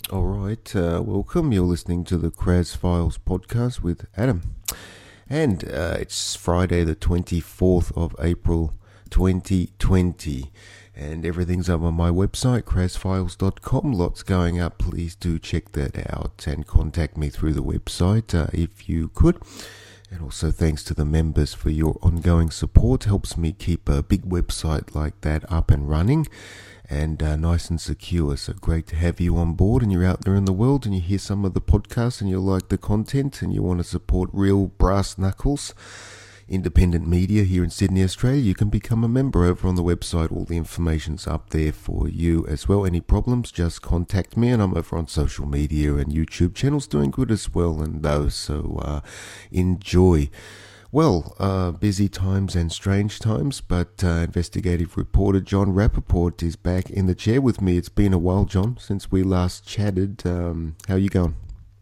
All right, welcome. You're listening to the Kraz Files podcast with Adam. And it's Friday, the 24th of April, 2020. And everything's up on my website, krazfiles.com. Lots going up. Please do check that out and contact me through the website if you could. And also thanks to the members for your ongoing support. Helps me keep a big website like that up and running and nice and secure. So great to have you on board, and you're out there in the world and you hear some of the podcasts and you like the content and you want to support real brass knuckles independent media here in Sydney, Australia. You can become a member over on the website. All the information's up there for you as well. Any problems, just contact me, and I'm over on social media and YouTube channels doing good as well, and those, so enjoy. Well, busy times and strange times, but investigative reporter John Rappaport is back in the chair with me. It's been a while, John, since we last chatted. How you going?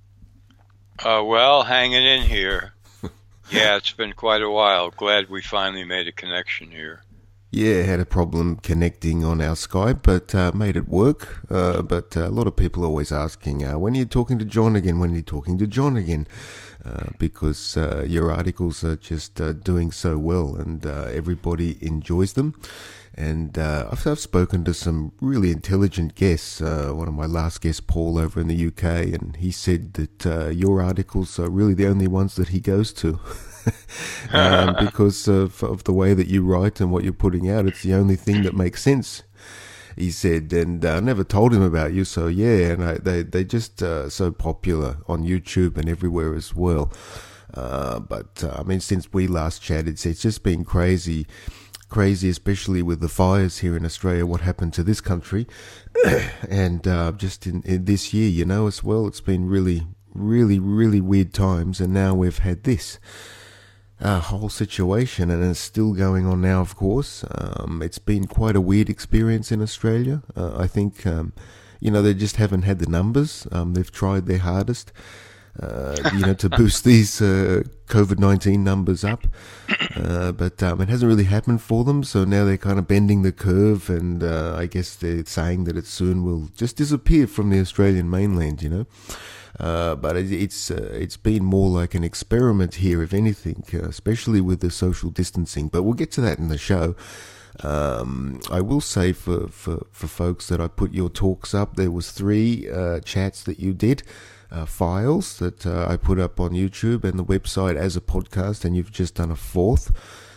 Well, hanging in here. Yeah, it's been quite a while. Glad we finally made a connection here. Yeah, had a problem connecting on our Skype, but made it work. But a lot of people are always asking, when are you talking to John again? When are you talking to John again? Because your articles are just doing so well, and everybody enjoys them. And I've spoken to some really intelligent guests. One of my last guests, Paul, over in the UK, and he said that your articles are really the only ones that he goes to. Because of the way that you write and what you're putting out. It's the only thing that makes sense, he said. And I never told him about you, so yeah, and they just so popular on YouTube and everywhere as well. But I mean, since we last chatted, it's just been crazy, especially with the fires here in Australia, what happened to this country. And just in this year, you know, as well, it's been really weird times, and now we've had this whole situation, and it's still going on now, of course. It's been quite a weird experience in Australia. I think, they just haven't had the numbers. They've tried their hardest, to boost these COVID-19 numbers up. But it hasn't really happened for them, so now they're kind of bending the curve, and I guess they're saying that it soon will just disappear from the Australian mainland, but it's been more like an experiment here, if anything, especially with the social distancing. But we'll get to that in the show. I will say for folks that I put your talks up, there was 3 chats that you did, files that I put up on YouTube and the website as a podcast, and you've just done a 4th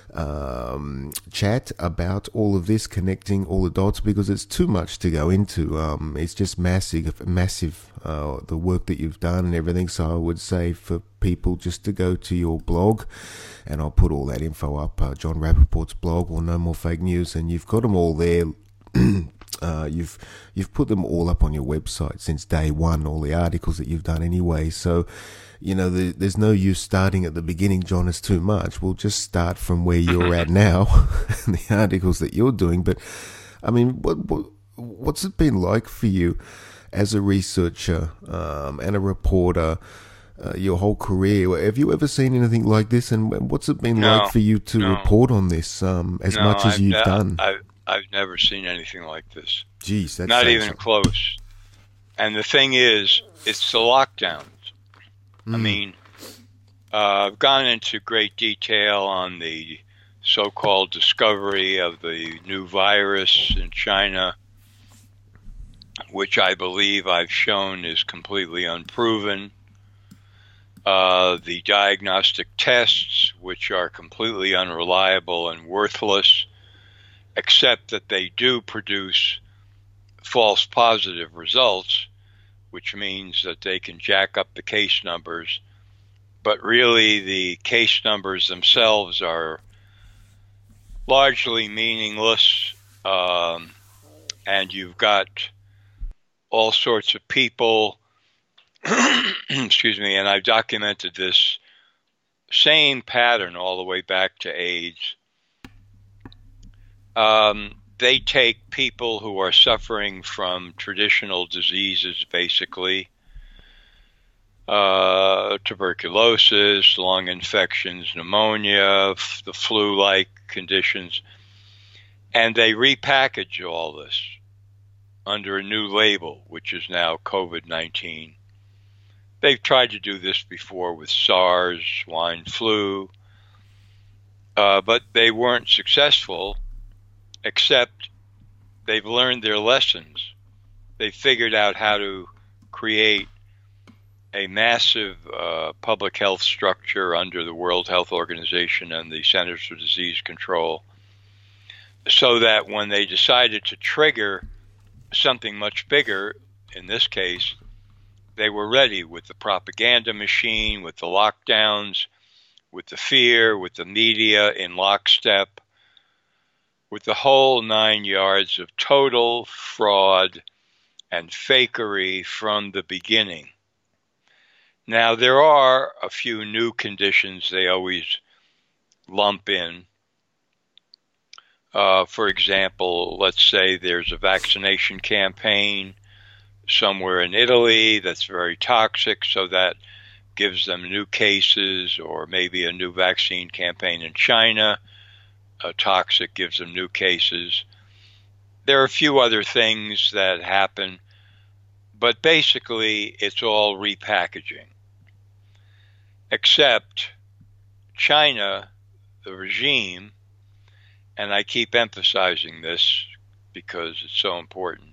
chat about all of this, connecting all the dots, because it's too much to go into. It's just massive, the work that you've done and everything. So I would say for people just to go to your blog, and I'll put all that info up, John Rappaport's blog, or No More Fake News, and you've got them all there. You've put them all up on your website since day one, all the articles that you've done anyway. So, there's no use starting at the beginning, John. It's too much. We'll just start from where you're at now, the articles that you're doing. But I mean, what's it been like for you as a researcher and a reporter? Your whole career, have you ever seen anything like this? And what's it been like for you to report on this much as you've done? I've never seen anything like this. Jeez, that's not even close. And the thing is, it's the lockdowns. I mean, I've gone into great detail on the so-called discovery of the new virus in China, which I believe I've shown is completely unproven. The diagnostic tests, which are completely unreliable and worthless, except that they do produce false positive results, which means that they can jack up the case numbers. But really, the case numbers themselves are largely meaningless, and you've got all sorts of people, excuse me, and I've documented this same pattern all the way back to AIDS. They take people who are suffering from traditional diseases, basically, tuberculosis, lung infections, pneumonia, the flu-like conditions, and they repackage all this under a new label, which is now COVID-19. They've tried to do this before with SARS, swine flu, but they weren't successful, except they've learned their lessons. They figured out how to create a massive public health structure under the World Health Organization and the Centers for Disease Control, so that when they decided to trigger something much bigger, in this case, they were ready with the propaganda machine, with the lockdowns, with the fear, with the media in lockstep, with the whole 9 yards of total fraud and fakery from the beginning. Now, there are a few new conditions they always lump in. For example, let's say there's a vaccination campaign somewhere in Italy that's very toxic, so that gives them new cases, or maybe a new vaccine campaign in China, toxic, gives them new cases. There are a few other things that happen, but basically it's all repackaging. Except China, the regime, and I keep emphasizing this because it's so important,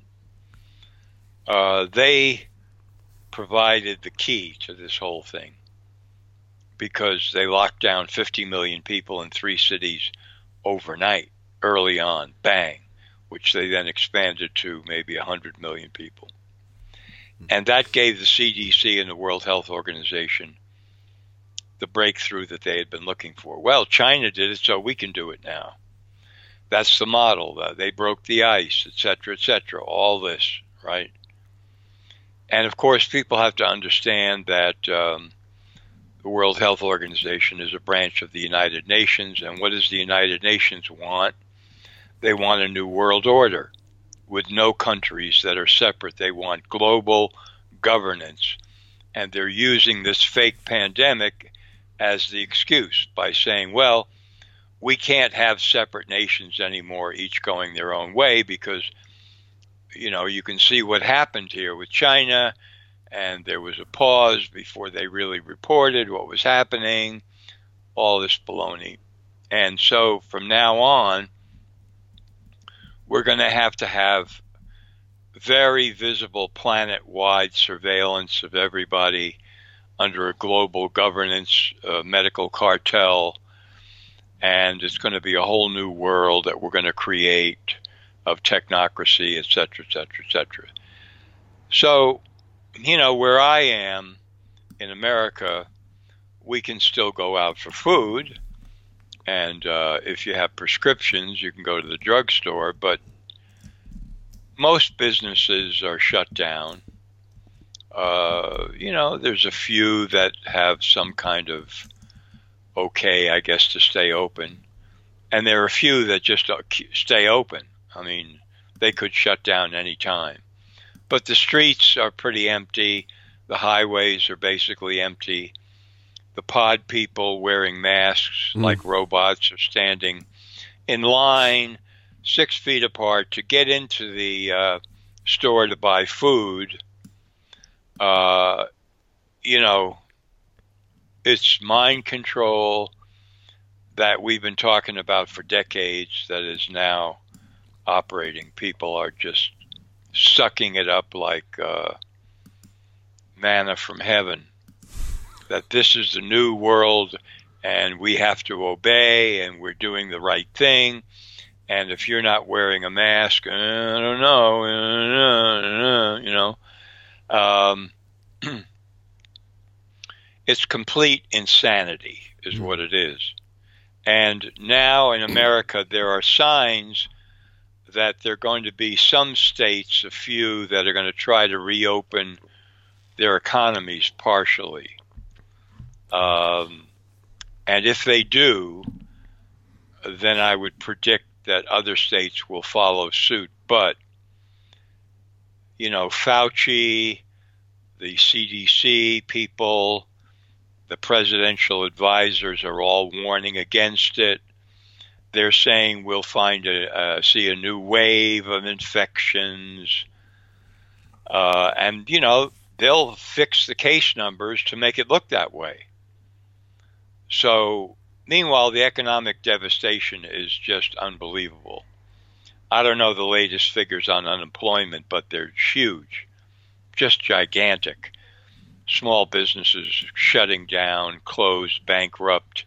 they provided the key to this whole thing, because they locked down 50 million people in 3 cities overnight, early on, bang, which they then expanded to maybe 100 million people. And that gave the CDC and the World Health Organization the breakthrough that they had been looking for. Well, China did it, so we can do it now. That's the model. They broke the ice, et cetera, all this, right? And of course, people have to understand that the World Health Organization is a branch of the United Nations. And what does the United Nations want? They want a new world order with no countries that are separate. They want global governance. And they're using this fake pandemic as the excuse by saying, well, we can't have separate nations anymore, each going their own way, because, you know, you can see what happened here with China, and there was a pause before they really reported what was happening, all this baloney. And so from now on, we're going to have very visible planet-wide surveillance of everybody under a global governance, medical cartel, and it's going to be a whole new world that we're going to create of technocracy, et cetera, et cetera, et cetera. So, you know, where I am in America, we can still go out for food, and if you have prescriptions, you can go to the drugstore, but most businesses are shut down. You know, there's a few that have some kind of okay, I guess, to stay open. And there are a few that just stay open. I mean, they could shut down any time. But the streets are pretty empty. The highways are basically empty. The pod people wearing masks like robots are standing in line 6 feet apart to get into the store to buy food. You know, it's mind control that we've been talking about for decades that is now operating. People are just sucking it up like manna from heaven, that this is the new world and we have to obey and we're doing the right thing. And if you're not wearing a mask, I don't know, you know. It's complete insanity is what it is. And now in America, there are signs that there are going to be some states, a few, that are going to try to reopen their economies partially. And if they do, then I would predict that other states will follow suit. But, you know, Fauci, the CDC people, the presidential advisors are all warning against it. They're saying we'll see a new wave of infections. And, they'll fix the case numbers to make it look that way. So, meanwhile, the economic devastation is just unbelievable. I don't know the latest figures on unemployment, but they're huge, just gigantic. Small businesses shutting down, closed, bankrupt,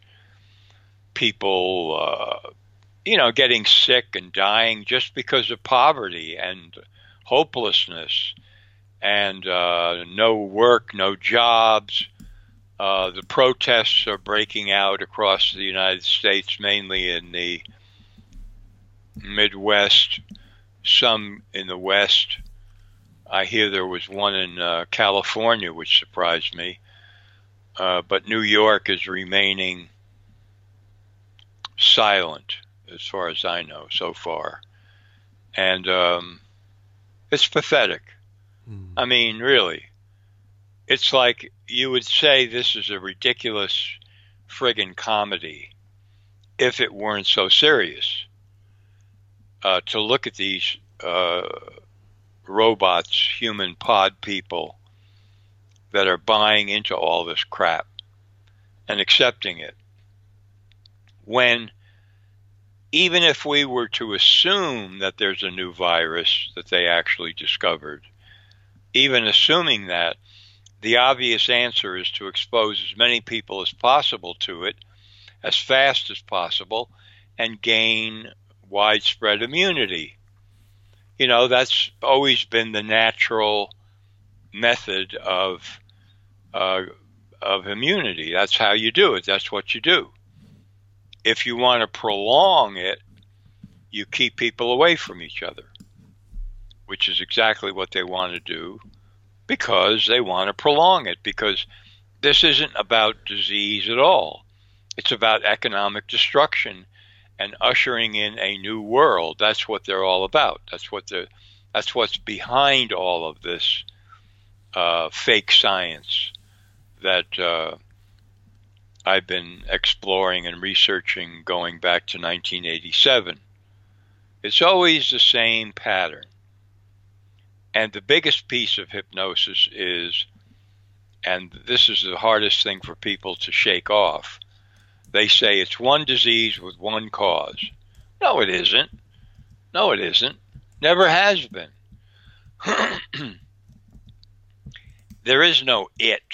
people, getting sick and dying just because of poverty and hopelessness and no work, no jobs. The protests are breaking out across the United States, mainly in the Midwest, some in the West. I hear there was one in California, which surprised me. But New York is remaining silent, as far as I know, so far. And it's pathetic. I mean, really. It's like you would say this is a ridiculous friggin' comedy if it weren't so serious. To look at these robots, human pod people that are buying into all this crap and accepting it. When, even if we were to assume that there's a new virus that they actually discovered, even assuming that, the obvious answer is to expose as many people as possible to it as fast as possible and gain widespread immunity. That's always been the natural method of immunity. That's how you do it. That's what you do. If you want to prolong it, you keep people away from each other, which is exactly what they want to do because they want to prolong it, because this isn't about disease at all. It's about economic destruction and ushering in a new world. That's what they're all about. That's what's behind all of this fake science that I've been exploring and researching going back to 1987. It's always the same pattern. And the biggest piece of hypnosis is, and this is the hardest thing for people to shake off, they say it's one disease with one cause. No, it isn't. No, it isn't. Never has been. There is no it.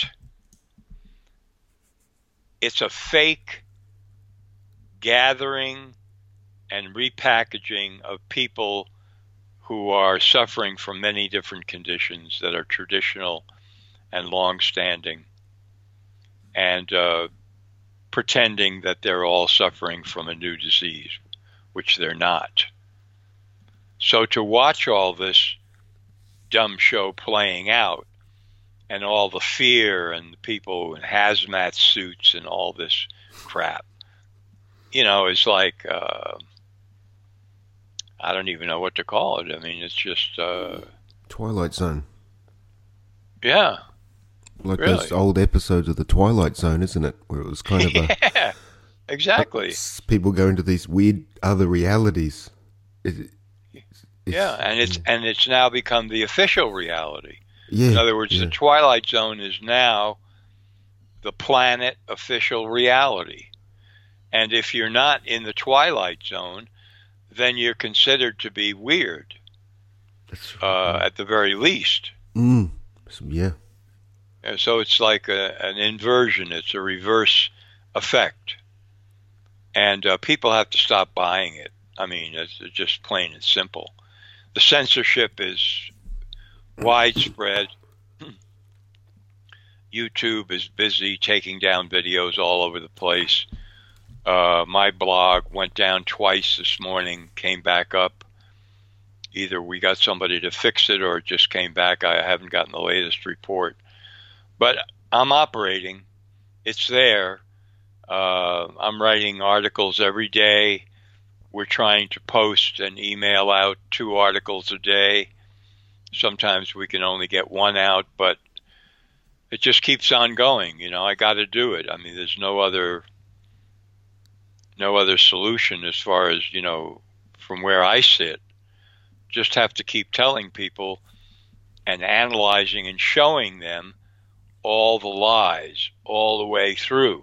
It's a fake gathering and repackaging of people who are suffering from many different conditions that are traditional and long-standing, and pretending that they're all suffering from a new disease, which they're not. So to watch all this dumb show playing out, and all the fear and the people in hazmat suits and all this crap, it's like, I don't even know what to call it. I mean, it's just... Twilight Zone. Yeah. Like really. Those old episodes of The Twilight Zone, isn't it? Where it was kind of yeah, exactly. People go into these weird other realities. Yeah, and it's now become the official reality. Yeah, in other words, the Twilight Zone is now the planet official reality. And if you're not in the Twilight Zone, then you're considered to be weird, at the very least. Yeah. And so it's like an inversion. It's a reverse effect. And people have to stop buying it. I mean, it's just plain and simple. The censorship is widespread. YouTube is busy taking down videos all over the place. My blog went down twice this morning, came back up. Either we got somebody to fix it or it just came back. I haven't gotten the latest report. But I'm operating. It's there. I'm writing articles every day. We're trying to post and email out 2 articles a day. Sometimes we can only get 1 out, but it just keeps on going. I got to do it. I mean, there's no other solution as far as, from where I sit. Just have to keep telling people and analyzing and showing them all the lies all the way through,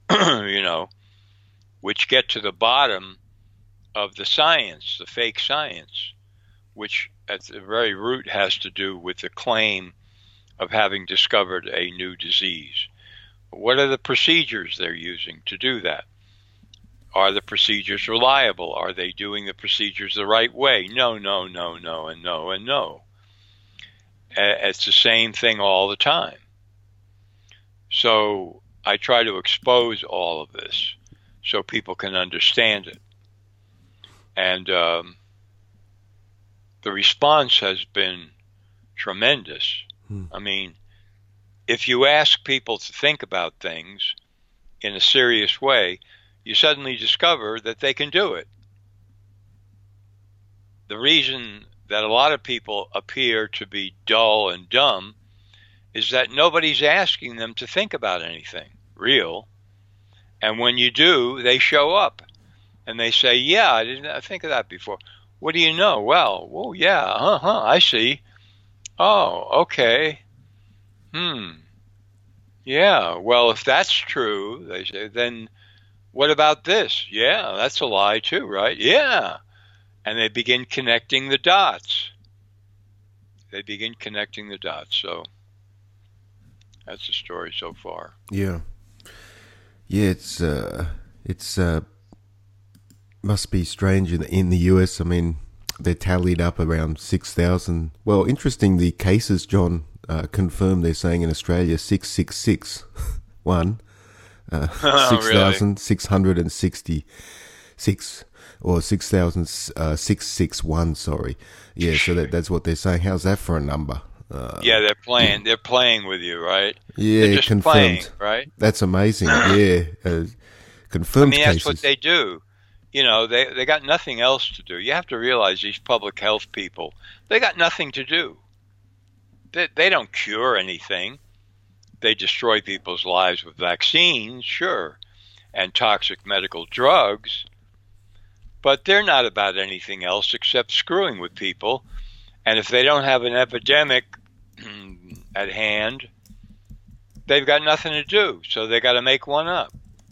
which get to the bottom of the science, the fake science, which at the very root has to do with the claim of having discovered a new disease. What are the procedures they're using to do that? Are the procedures reliable? Are they doing the procedures the right way? No, no, no, no, and no, and no. It's the same thing all the time. So I try to expose all of this so people can understand it. And the response has been tremendous. I mean, if you ask people to think about things in a serious way, you suddenly discover that they can do it. The reason that a lot of people appear to be dull and dumb is that nobody's asking them to think about anything real. And when you do, they show up and they say, yeah, I didn't think of that before. What do you know? Well, yeah, I see. Oh, okay. Yeah, well, if that's true, they say, then what about this? Yeah, that's a lie too, right? Yeah. And they begin connecting the dots. So that's the story so far. Yeah. Yeah, it's must be strange in the US. I mean, they're tallied up around 6,000. Well, interesting, the cases, John, confirmed, they're saying in Australia 666 6,666 or 6,661, sorry. Yeah, so that's what they're saying. How's that for a number? Yeah, they're playing with you, right? Yeah, they're just confirmed. Playing, right? That's amazing. Yeah, confirmed cases. That's what they do. They got nothing else to do. You have to realize these public health people, they got nothing to do. They don't cure anything. They destroy people's lives with vaccines, sure, and toxic medical drugs, but they're not about anything else except screwing with people. And if they don't have an epidemic at hand, they've got nothing to do, so they got to make one up.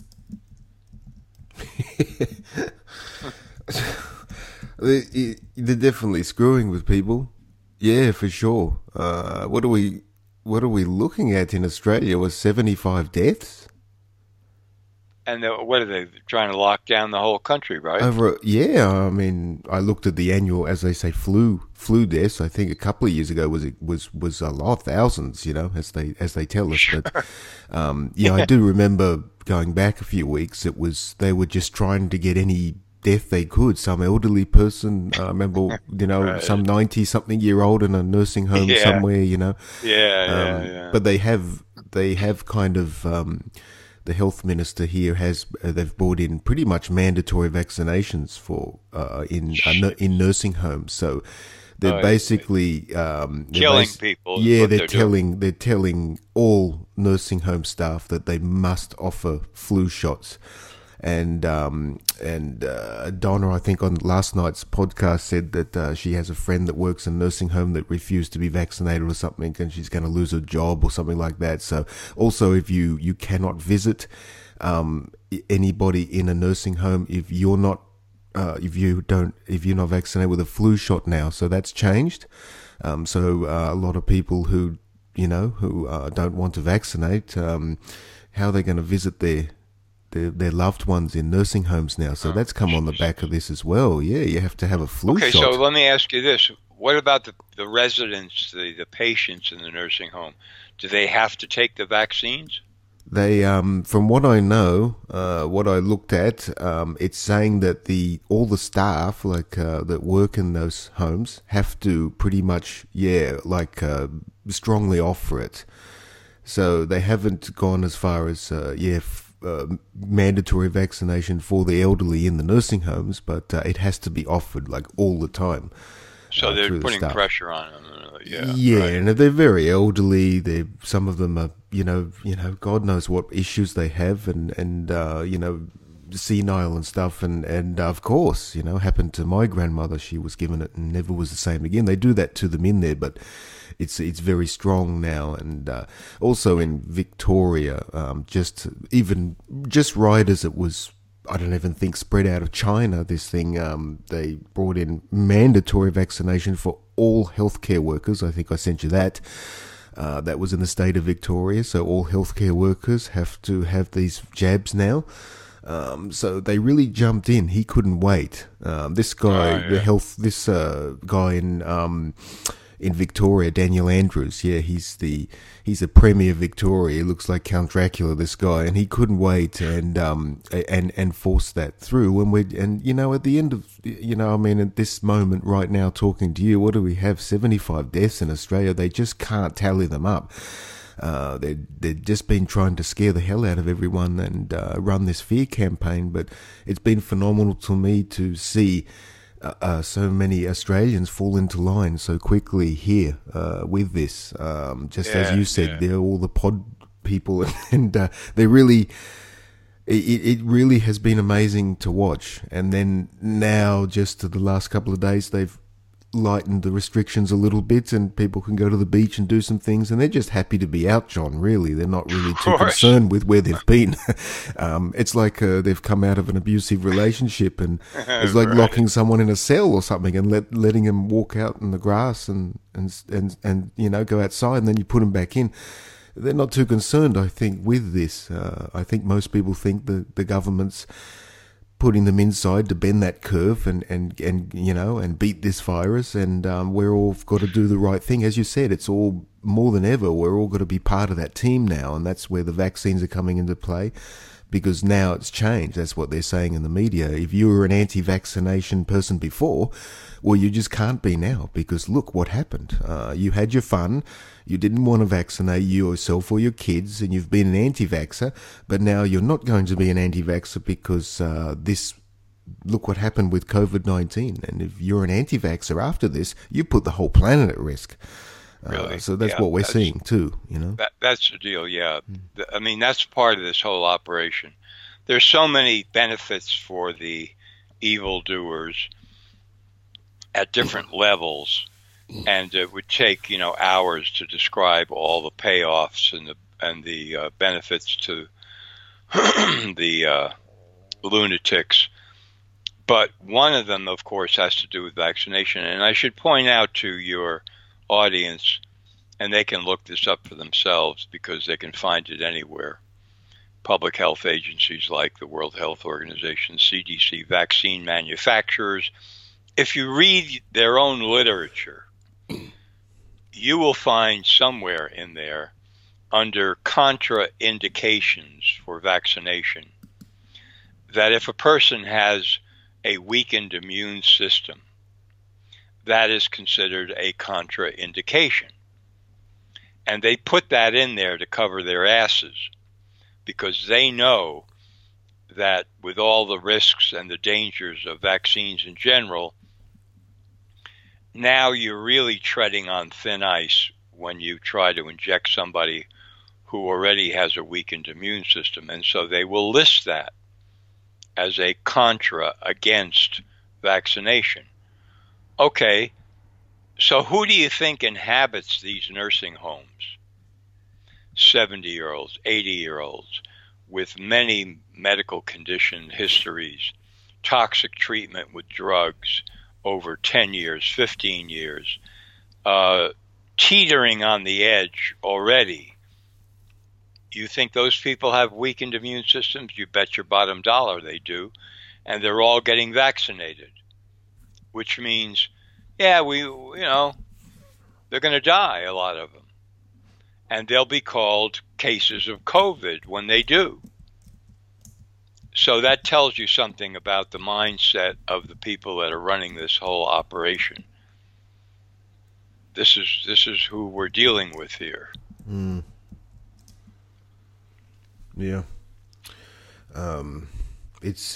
They're definitely screwing with people. Yeah, for sure. What are we looking at in Australia? Was 75 deaths? And what are they trying to lock down the whole country, right? Yeah, I mean, I looked at the annual, as they say, flu deaths. I think a couple of years ago was a lot, thousands, as they tell us. Sure. But yeah, I do remember going back a few weeks. They were just trying to get any death they could. Some elderly person, I remember, Right. some 90-something-year-old in a nursing home somewhere, Yeah. But they have kind of. The health minister here they've brought in pretty much mandatory vaccinations for in nursing homes. So they're basically killing people. Yeah, they're telling all nursing home staff that they must offer flu shots. And Donna, I think on last night's podcast, said that she has a friend that works in a nursing home that refused to be vaccinated or something, and she's going to lose her job or something like that. So also, if you cannot visit anybody in a nursing home if you're not vaccinated with a flu shot now. So that's changed. So a lot of people who don't want to vaccinate, how are they going to visit their loved ones in nursing homes now? So that's come on the back of this as well. Yeah, you have to have a flu shot. Okay, so let me ask you this. What about the residents, the patients in the nursing home? Do they have to take the vaccines? They, from what I know, what I looked at, it's saying that all the staff, that work in those homes, have to pretty much, strongly offer it. So they haven't gone as far as, mandatory vaccination for the elderly in the nursing homes, but it has to be offered all the time. So they're putting pressure on them. Yeah, right. And they're very elderly. Some of them are, God knows what issues they have, and senile and stuff. And of course, happened to my grandmother. She was given it and never was the same again. They do that to them in there, but it's very strong now, and also in Victoria, just right as it was. I don't even think spread out of China. This thing, they brought in mandatory vaccination for all healthcare workers. I think I sent you that. That was in the state of Victoria, so all healthcare workers have to have these jabs now. So they really jumped in. He couldn't wait. This guy, guy in Victoria, Daniel Andrews. Yeah, he's a premier of Victoria. He looks like Count Dracula, this guy, and he couldn't wait and force that through. And at the end of at this moment right now, talking to you, what do we have? 75 deaths in Australia. They just can't tally them up. They've just been trying to scare the hell out of everyone and run this fear campaign, but it's been phenomenal to me to see so many Australians fall into line so quickly here with this. As you said, they're all the pod people, and they really. It really has been amazing to watch. And then now, just the last couple of days, they've lightened the restrictions a little bit and people can go to the beach and do some things, and they're just happy to be out, John, really. They're not really too concerned with where they've been. It's like they've come out of an abusive relationship, and it's like locking someone in a cell or something and letting them walk out in the grass and go outside, and then you put them back in. They're not too concerned, I think, with this. I think most people think the government's putting them inside to bend that curve and beat this virus, and we're all got to do the right thing. As you said, it's all more than ever. We're all got to be part of that team now, and that's where the vaccines are coming into play, because now it's changed. That's what they're saying in the media. If you were an anti-vaccination person before, well, you just can't be now, because look what happened. You had your fun. You didn't want to vaccinate yourself or your kids, and you've been an anti-vaxxer, but now you're not going to be an anti-vaxxer because look what happened with COVID-19. And if you're an anti-vaxxer after this, you put the whole planet at risk. Really? So that's what we're seeing too, That's the deal, yeah. I mean, that's part of this whole operation. There's so many benefits for the evildoers at different levels, and it would take hours to describe all the payoffs and the benefits to the lunatics. But one of them, of course, has to do with vaccination. And I should point out to your audience, and they can look this up for themselves because they can find it anywhere. Public health agencies like the World Health Organization, CDC, vaccine manufacturers. If you read their own literature, you will find somewhere in there, under contraindications for vaccination, that if a person has a weakened immune system, that is considered a contraindication. And they put that in there to cover their asses, because they know that with all the risks and the dangers of vaccines in general, now you're really treading on thin ice when you try to inject somebody who already has a weakened immune system. And so they will list that as a contra against vaccination. Okay, so who do you think inhabits these nursing homes? 70-year-olds, 80-year-olds with many medical condition histories, toxic treatment with drugs over 10 years, 15 years, teetering on the edge already. You think those people have weakened immune systems? You bet your bottom dollar they do. And they're all getting vaccinated, which means, they're going to die, a lot of them. And they'll be called cases of COVID when they do. So that tells you something about the mindset of the people that are running this whole operation. This is who we're dealing with here. Mm. Yeah. It's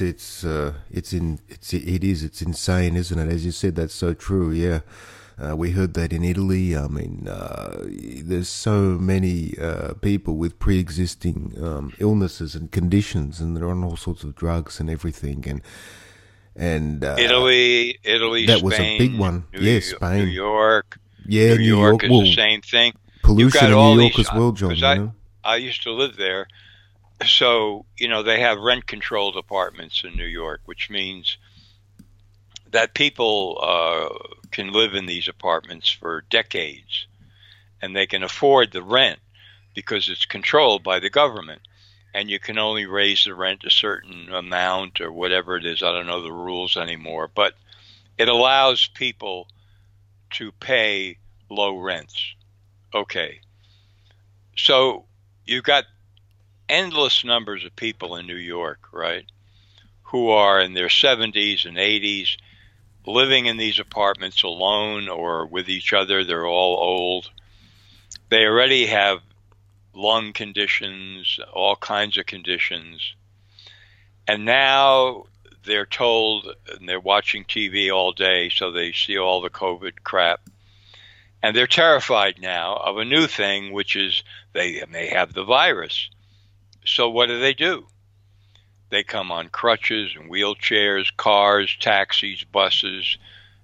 insane, isn't it? As you said, that's so true. Yeah. We heard that in Italy. I mean, there's so many people with pre-existing illnesses and conditions, and they're on all sorts of drugs and everything. And Italy, that Spain, was a big one. Spain, New York, Yeah, New York is the same thing. Pollution in New York as well, John. Because I used to live there. So, they have rent-controlled apartments in New York, which means that people can live in these apartments for decades, and they can afford the rent because it's controlled by the government. And you can only raise the rent a certain amount or whatever it is. I don't know the rules anymore. But it allows people to pay low rents. Okay. So you've got endless numbers of people in New York, right, who are in their 70s and 80s, living in these apartments alone or with each other. They're all old. They already have lung conditions, all kinds of conditions. And now they're told, and they're watching TV all day, so they see all the COVID crap. And they're terrified now of a new thing, which is they may have the virus. So what do? They come on crutches and wheelchairs, cars, taxis, buses,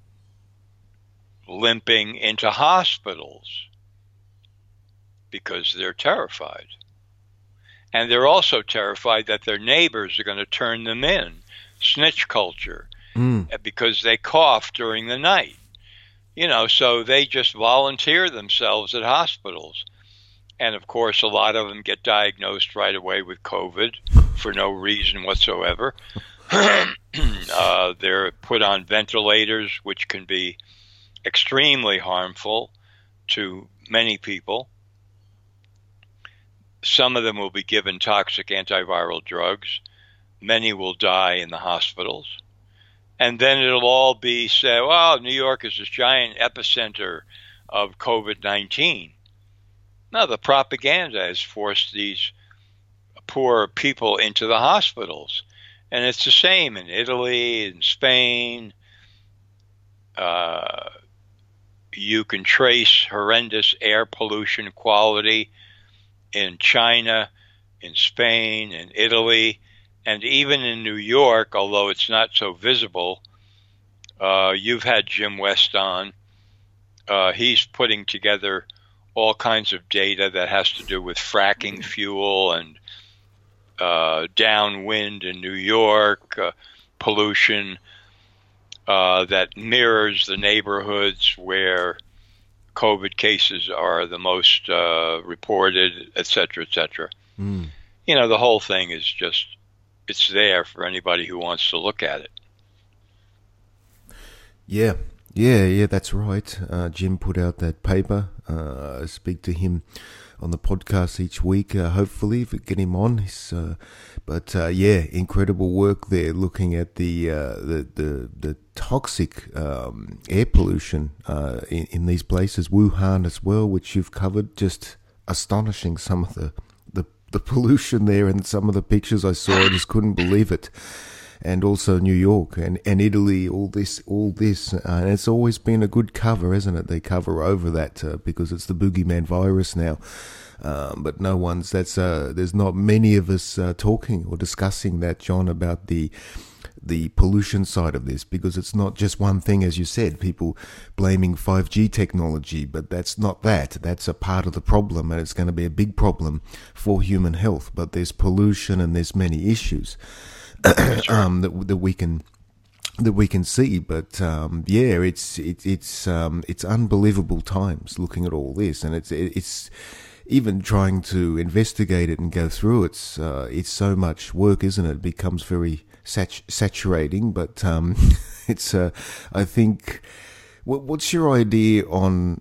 limping into hospitals because they're terrified. And they're also terrified that their neighbors are going to turn them in, snitch culture, because they cough during the night. So they just volunteer themselves at hospitals. And, of course, a lot of them get diagnosed right away with COVID for no reason whatsoever. They're put on ventilators, which can be extremely harmful to many people. Some of them will be given toxic antiviral drugs. Many will die in the hospitals. And then it'll all be said, well, New York is this giant epicenter of COVID-19. Now, the propaganda has forced these poor people into the hospitals. And it's the same in Italy, in Spain. You can trace horrendous air pollution quality in China, in Spain, in Italy, and even in New York, although it's not so visible. You've had Jim West on. He's putting together all kinds of data that has to do with fracking fuel and downwind in New York, pollution that mirrors the neighborhoods where COVID cases are the most reported, et cetera, et cetera. The whole thing is just, it's there for anybody who wants to look at it. Yeah, that's right. Jim put out that paper. I speak to him on the podcast each week, hopefully, if we get him on. Incredible work there, looking at the toxic air pollution in these places. Wuhan as well, which you've covered. Just astonishing, some of the pollution there, and some of the pictures I saw, I just couldn't believe it. And also New York and Italy, all this, and it's always been a good cover, isn't it? They cover over that because it's the boogeyman virus now. But there's not many of us talking or discussing that, John, about the pollution side of this, because it's not just one thing, as you said, people blaming 5G technology, but that's not that. That's a part of the problem, and it's going to be a big problem for human health. But there's pollution and there's many issues that we can see, but it's unbelievable times looking at all this, and it's even trying to investigate it and go through it. It's so much work, isn't it? It becomes very saturating, but it's I think. What's your idea on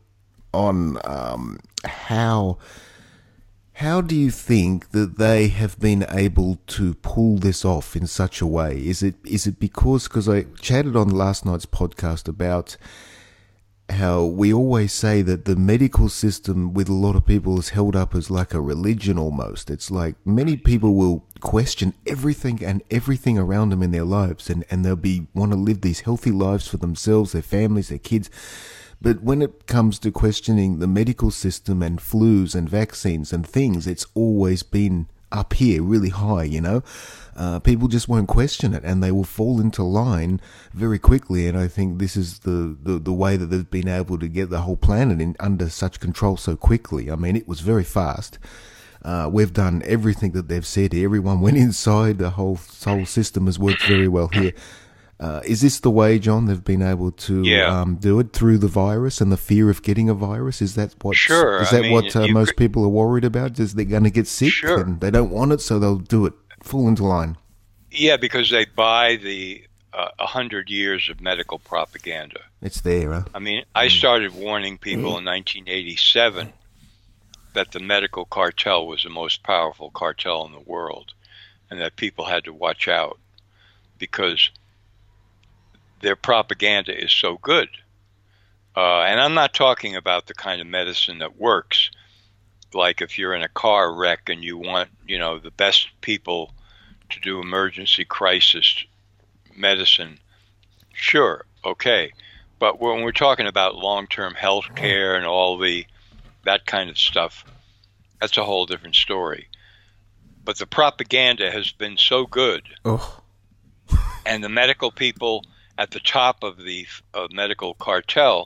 how do you think that they have been able to pull this off in such a way? Is it because I chatted on last night's podcast about how we always say that the medical system with a lot of people is held up as like a religion almost. It's like many people will question everything around them in their lives, and they'll want to live these healthy lives for themselves, their families, their kids. But when it comes to questioning the medical system and flus and vaccines and things, it's always been up here, really high, people just won't question it, and they will fall into line very quickly. And I think this is the way that they've been able to get the whole planet under such control so quickly. I mean, it was very fast. We've done everything that they've said here. Everyone went inside. The whole system has worked very well here. Is this the way, John, they've been able to do it, through the virus and the fear of getting a virus? Is that what? Sure. Is that what most people are worried about? Is they're going to get sick? Sure. And they don't want it, so they'll do it. Fall into line. Yeah, because they buy the 100 years of medical propaganda. It's there, huh? I mean, I started warning people in 1987 that the medical cartel was the most powerful cartel in the world, and that people had to watch out because their propaganda is so good. And I'm not talking about the kind of medicine that works, like if you're in a car wreck and you want, the best people to do emergency crisis medicine. Sure, okay. But when we're talking about long-term health care and all that kind of stuff, that's a whole different story. But the propaganda has been so good, and the medical people at the top of the medical cartel,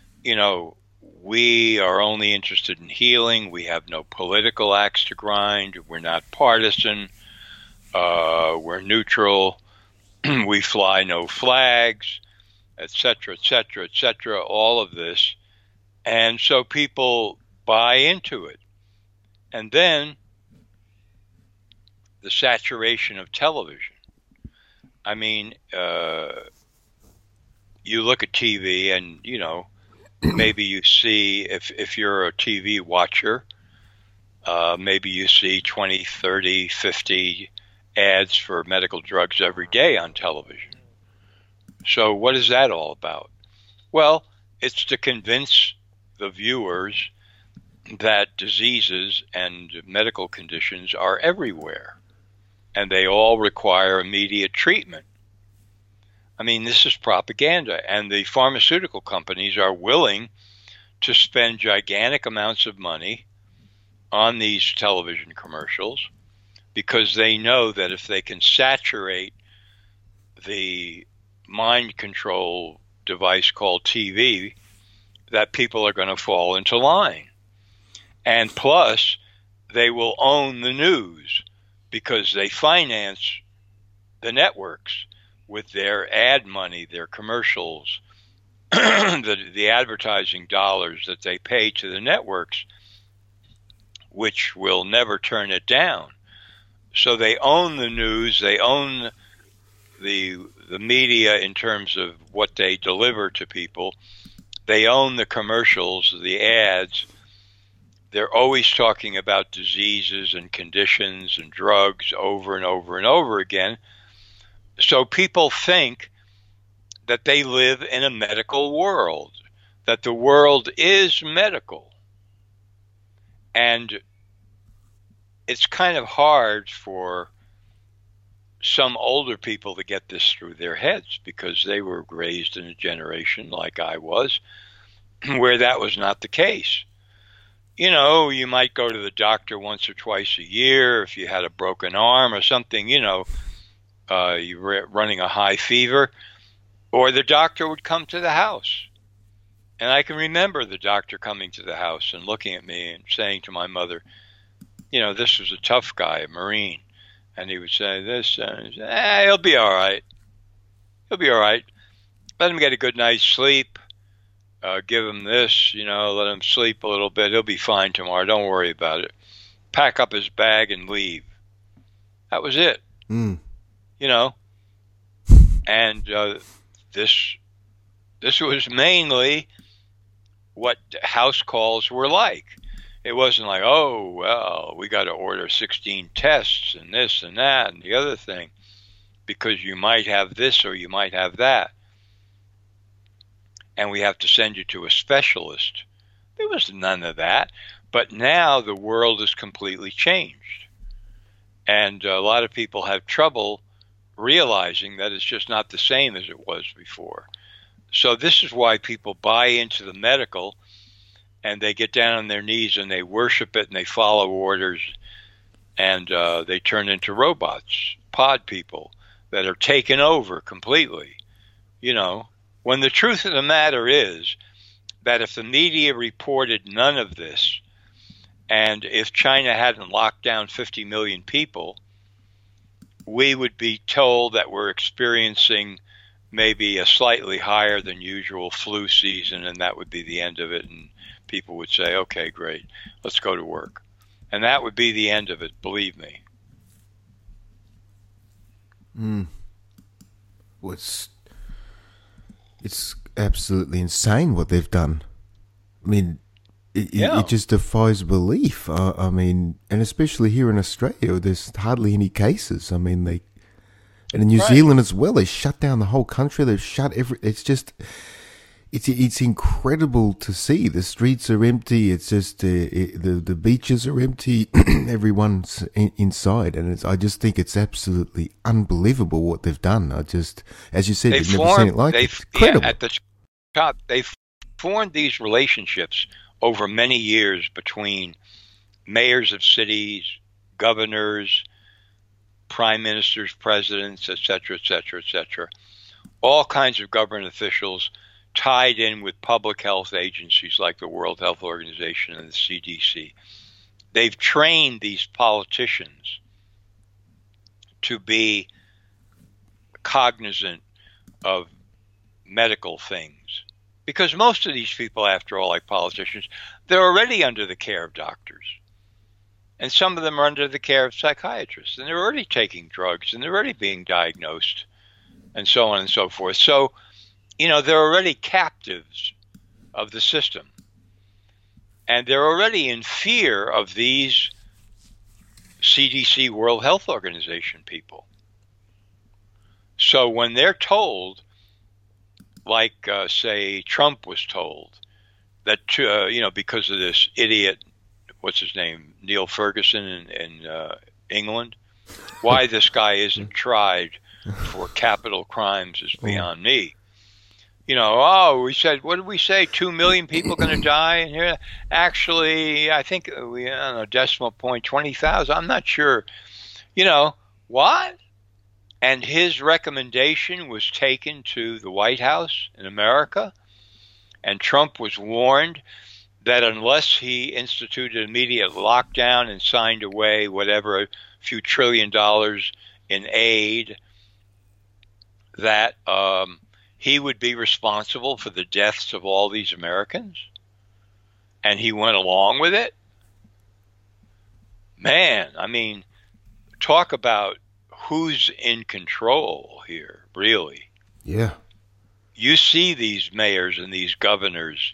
we are only interested in healing. We have no political axe to grind. We're not partisan. We're neutral. We fly no flags, etc., etc., etc., all of this. And so people buy into it. And then the saturation of television. I mean, you look at TV and, maybe you see, if you're a TV watcher, maybe you see 20, 30, 50 ads for medical drugs every day on television. So what is that all about? Well, it's to convince the viewers that diseases and medical conditions are everywhere, and they all require immediate treatment. I mean, this is propaganda, and the pharmaceutical companies are willing to spend gigantic amounts of money on these television commercials because they know that if they can saturate the mind control device called TV, that people are going to fall into line. And plus, they will own the news because they finance the networks with their ad money, their commercials, the advertising dollars that they pay to the networks, which will never turn it down. So they own the news, they own the media in terms of what they deliver to people. They own the commercials, the ads. They're always talking about diseases and conditions and drugs over and over and over again. So people think that they live in a medical world, that the world is medical. And it's kind of hard for some older people to get this through their heads because they were raised in a generation like I was where that was not the case. You might go to the doctor once or twice a year if you had a broken arm or something, you were running a high fever, or the doctor would come to the house. And I can remember the doctor coming to the house and looking at me and saying to my mother, this was a tough guy, a Marine. And he would say this, he'll be all right. He'll be all right. Let him get a good night's sleep. Give him this, let him sleep a little bit. He'll be fine tomorrow. Don't worry about it. Pack up his bag and leave. That was it. And this was mainly what house calls were like. It wasn't like, oh, well, we got to order 16 tests and this and that and the other thing because you might have this or you might have that. And we have to send you to a specialist. There was none of that. But now the world has completely changed. And a lot of people have trouble realizing that it's just not the same as it was before. So this is why people buy into the medical and they get down on their knees and they worship it and they follow orders. and they turn into robots, pod people that are taken over completely. You know, when the truth of the matter is that if the media reported none of this, and if China hadn't locked down 50 million people, we would be told that we're experiencing maybe a slightly higher than usual flu season, and that would be the end of it. And people would say, okay, great, let's go to work. And that would be the end of it, believe me. Well, it's absolutely insane what they've done. I mean, it just defies belief. I mean, and especially here in Australia, there's hardly any cases. I mean, and in New Zealand as well, they shut down the whole country. They've shut it's just, it's incredible to see. The streets are empty. It's just, the beaches are empty. Everyone's inside. And I just think it's absolutely unbelievable what they've done. As you said, you've never seen it like it. It's incredible. Yeah, at the top, they've formed these relationships over many years between mayors of cities, governors, prime ministers, presidents, et cetera, all kinds of government officials tied in with public health agencies like the World Health Organization and the CDC. They've trained these politicians to be cognizant of medical things. Because most of these people, after all, like politicians, they're already under the care of doctors. And some of them are under the care of psychiatrists. And they're already taking drugs, and they're already being diagnosed, and so on and so forth. So, you know, they're already captives of the system. And they're already in fear of these CDC, World Health Organization people. So when they're told, like, say, Trump was told that, because of this idiot, what's his name, Neil Ferguson in England, why this guy isn't tried for capital crimes is beyond me. You know, we said, what did we say? 2 million people going to die? And here, actually, I think decimal point 20,000. I'm not sure. You know what? And his recommendation was taken to the White House in America, and Trump was warned that unless he instituted immediate lockdown and signed away whatever, a few $1 trillion in aid, that he would be responsible for the deaths of all these Americans. And he went along with it. Man, I mean, talk about who's in control here, really. Yeah. You see these mayors and these governors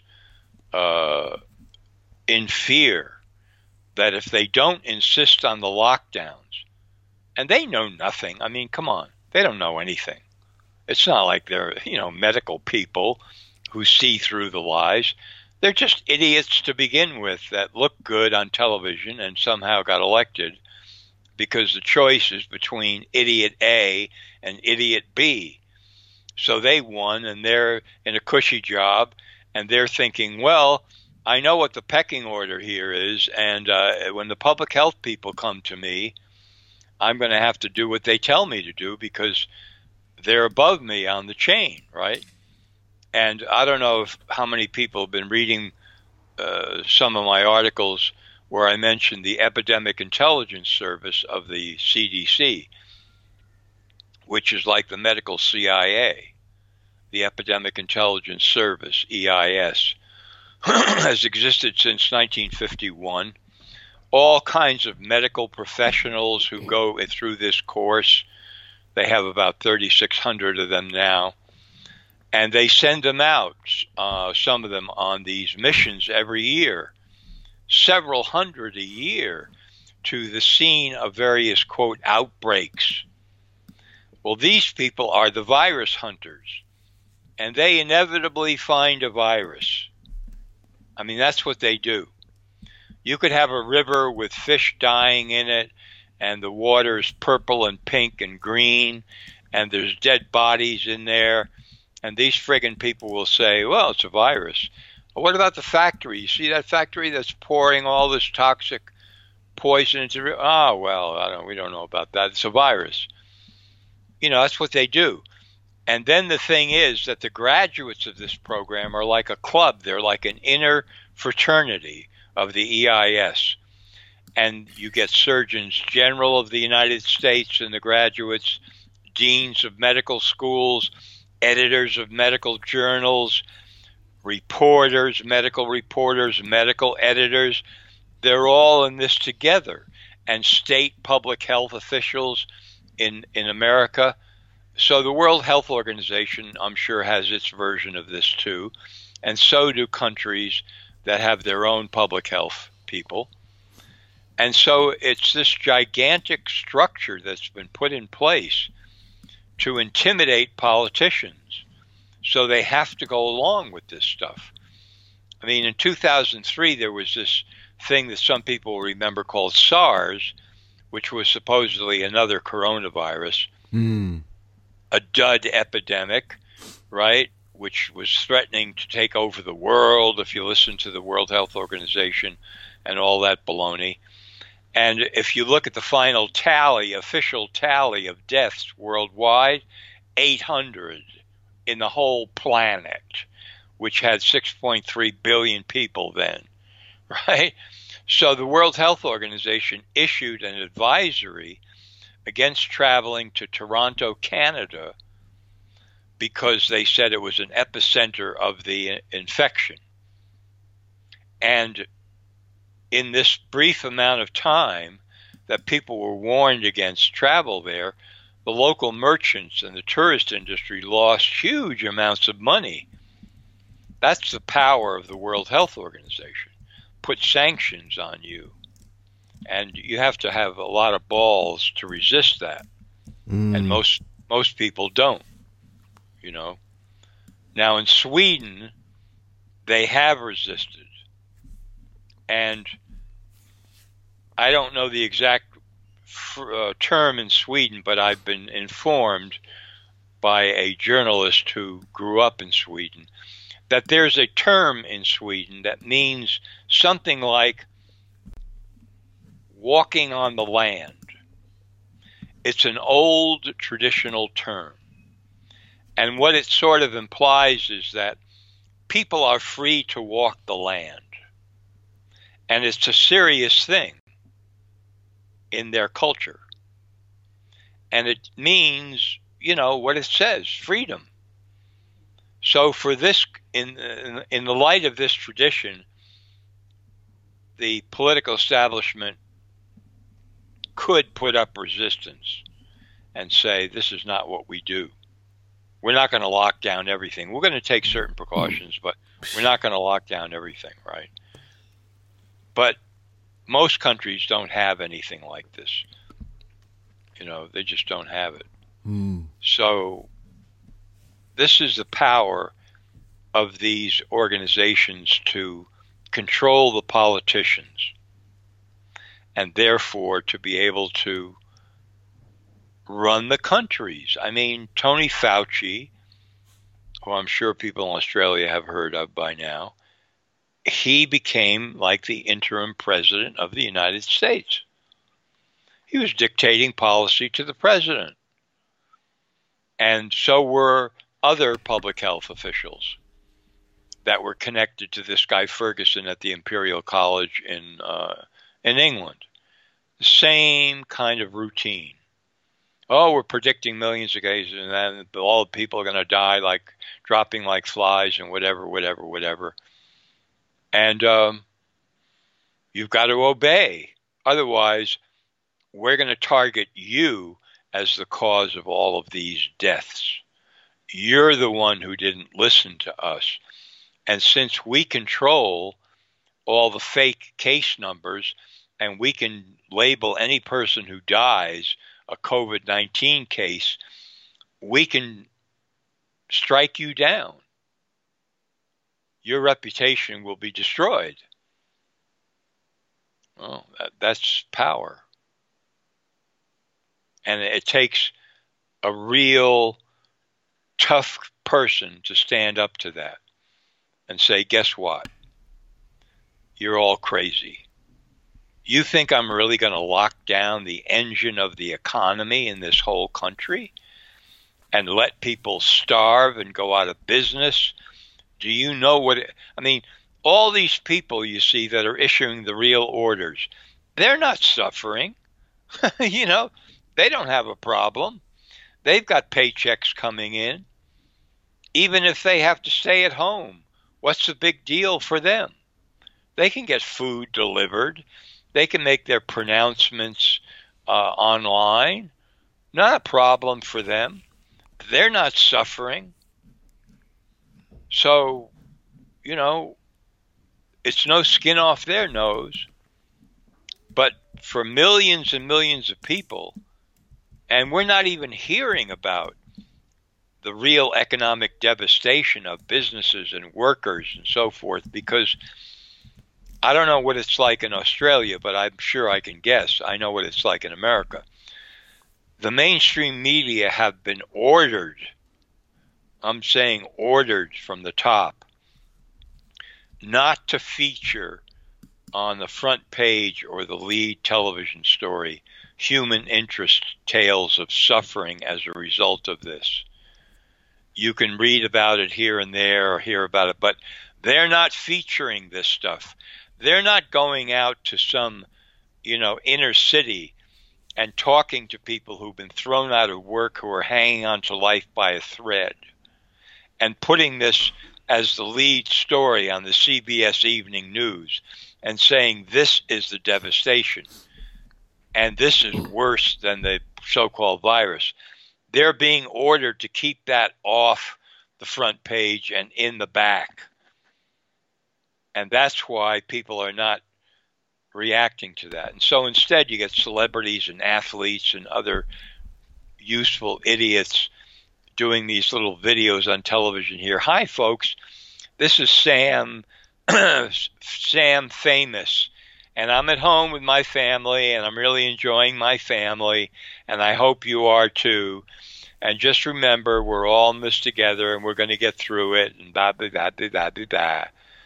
in fear that if they don't insist on the lockdowns, and they know nothing. I mean, come on, they don't know anything. It's not like they're, medical people who see through the lies. They're just idiots to begin with that look good on television and somehow got elected because the choice is between idiot A and idiot B. So they won, and they're in a cushy job, and they're thinking, well, I know what the pecking order here is, and when the public health people come to me, I'm going to have to do what they tell me to do because they're above me on the chain, right? And I don't know how many people have been reading some of my articles where I mentioned the Epidemic Intelligence Service of the CDC, which is like the medical CIA. The Epidemic Intelligence Service, EIS, has existed since 1951. All kinds of medical professionals who go through this course. They have about 3,600 of them now. And they send them out, some of them on these missions every year, several hundred a year, to the scene of various, quote, outbreaks. Well, these people are the virus hunters, and they inevitably find a virus. I mean, that's what they do. You could have a river with fish dying in it, and the water is purple and pink and green, and there's dead bodies in there, and these friggin' people will say, well, it's a virus. Well, what about the factory? You see that factory that's pouring all this toxic poison into the river. Oh, well, we don't know about that. It's a virus. That's what they do. And then the thing is that the graduates of this program are like a club. They're like an inner fraternity of the EIS. And you get Surgeons General of the United States and the graduates, deans of medical schools, editors of medical journals, reporters, medical editors. They're all in this together. And state public health officials in America. So the World Health Organization, I'm sure, has its version of this too. And so do countries that have their own public health people. And so it's this gigantic structure that's been put in place to intimidate politicians. So they have to go along with this stuff. I mean, in 2003, there was this thing that some people remember called SARS, which was supposedly another coronavirus, a dud epidemic, right, which was threatening to take over the world, if you listen to the World Health Organization and all that baloney. And if you look at the final tally, official tally of deaths worldwide, 800 in the whole planet, which had 6.3 billion people then, right? So the World Health Organization issued an advisory against traveling to Toronto, Canada, because they said it was an epicenter of the infection. And in this brief amount of time that people were warned against travel there, the local merchants and the tourist industry lost huge amounts of money. That's the power of the World Health Organization. Put sanctions on you. And you have to have a lot of balls to resist that. And most people don't, Now in Sweden, they have resisted. And I don't know the exact term in Sweden, but I've been informed by a journalist who grew up in Sweden that there's a term in Sweden that means something like walking on the land. It's an old traditional term. And what it sort of implies is that people are free to walk the land. And it's a serious thing in their culture. And it means, what it says, freedom. So for this, in the light of this tradition, the political establishment could put up resistance and say, this is not what we do. We're not going to lock down everything. We're going to take certain precautions, but we're not going to lock down everything, right? But most countries don't have anything like this. They just don't have it. So this is the power of these organizations to control the politicians and therefore to be able to run the countries. I mean, Tony Fauci, who I'm sure people in Australia have heard of by now, he became like the interim president of the United States. He was dictating policy to the president. And so were other public health officials that were connected to this guy Ferguson at the Imperial College in England. The same kind of routine. Oh, we're predicting millions of cases, and then all the people are going to die like dropping like flies and whatever. And you've got to obey. Otherwise, we're going to target you as the cause of all of these deaths. You're the one who didn't listen to us. And since we control all the fake case numbers and we can label any person who dies a COVID-19 case, we can strike you down. Your reputation will be destroyed. Well, that's power. And it takes a real tough person to stand up to that and say, guess what? You're all crazy. You think I'm really going to lock down the engine of the economy in this whole country and let people starve and go out of business? Do you know what I mean, all these people you see that are issuing the real orders, they're not suffering. You know, they don't have a problem. They've got paychecks coming in. Even if they have to stay at home, what's the big deal for them? They can get food delivered. They can make their pronouncements online. Not a problem for them. They're not suffering. So, you know, it's no skin off their nose. But for millions and millions of people, and we're not even hearing about the real economic devastation of businesses and workers and so forth, because I don't know what it's like in Australia, but I'm sure I can guess. I know what it's like in America. The mainstream media have been ordered, I'm saying ordered from the top, not to feature on the front page or the lead television story human interest tales of suffering as a result of this. You can read about it here and there or hear about it, but they're not featuring this stuff. They're not going out to some, inner city and talking to people who've been thrown out of work, who are hanging on to life by a thread, and putting this as the lead story on the CBS Evening News and saying this is the devastation and this is worse than the so-called virus. They're being ordered to keep that off the front page and in the back. And that's why people are not reacting to that. And so instead you get celebrities and athletes and other useful idiots doing these little videos on television here. Hi, folks. This is Sam, Sam Famous. And I'm at home with my family, and I'm really enjoying my family, and I hope you are too. And just remember, we're all in this together, and we're going to get through it, and blah, blah, blah, blah, blah, blah, blah.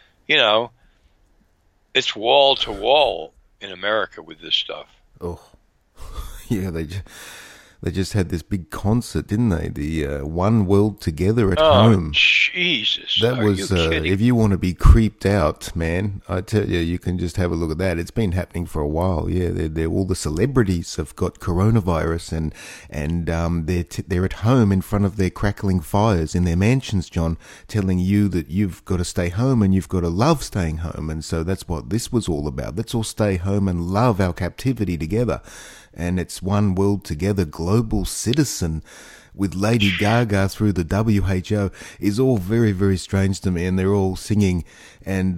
It's wall to wall in America with this stuff. Oh, yeah, they just had this big concert, didn't they? The One World Together at Home. Jesus. That was, if you want to be creeped out, man, I tell you, you can just have a look at that. It's been happening for a while. Yeah, they're all the celebrities have got coronavirus and they're at home in front of their crackling fires in their mansions, John, telling you that you've got to stay home and you've got to love staying home. And so that's what this was all about. Let's all stay home and love our captivity together. And it's One World Together, global citizen with Lady Gaga through the WHO is all very, very strange to me. And they're all singing, and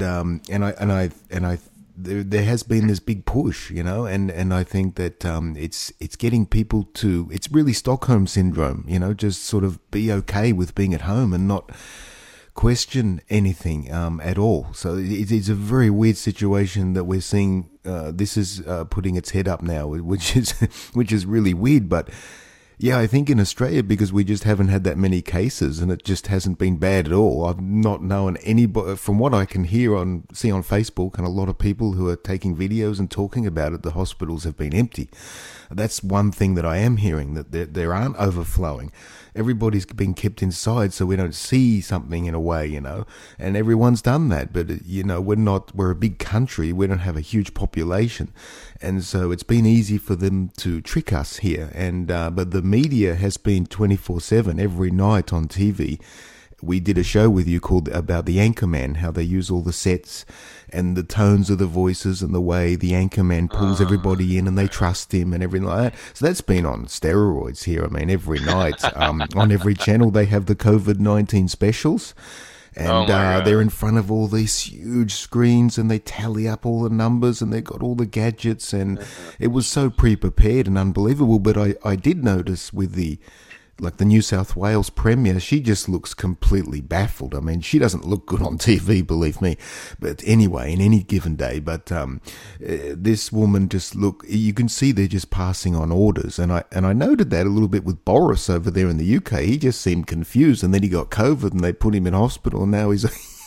there has been this big push, and I think that it's getting people to, it's really Stockholm syndrome, just sort of be okay with being at home and not question anything at all. So it's a very weird situation that we're seeing. This is putting its head up now, which is really weird. But yeah, I think in Australia, because we just haven't had that many cases and it just hasn't been bad at all. I've not known anybody, from what I can see on Facebook, and a lot of people who are taking videos and talking about it, the hospitals have been empty. That's one thing that I am hearing, that there aren't overflowing. Everybody's been kept inside so we don't see something in a way, and everyone's done that. But, we're a big country. We don't have a huge population. And so it's been easy for them to trick us here. And, but the media has been 24/7 every night on TV. We did a show with you called about the Anchorman, how they use all the sets and the tones of the voices and the way the Anchorman pulls everybody in and they trust him and everything like that. So that's been on steroids here. I mean, every night on every channel they have the COVID-19 specials. And they're in front of all these huge screens and they tally up all the numbers and they've got all the gadgets. And it was so pre-prepared and unbelievable. But I did notice with the New South Wales Premier, she just looks completely baffled. I mean, she doesn't look good on TV, believe me. But anyway, in any given day. But this woman you can see they're just passing on orders. And I noted that a little bit with Boris over there in the UK. He just seemed confused, and then he got COVID and they put him in hospital, and now he's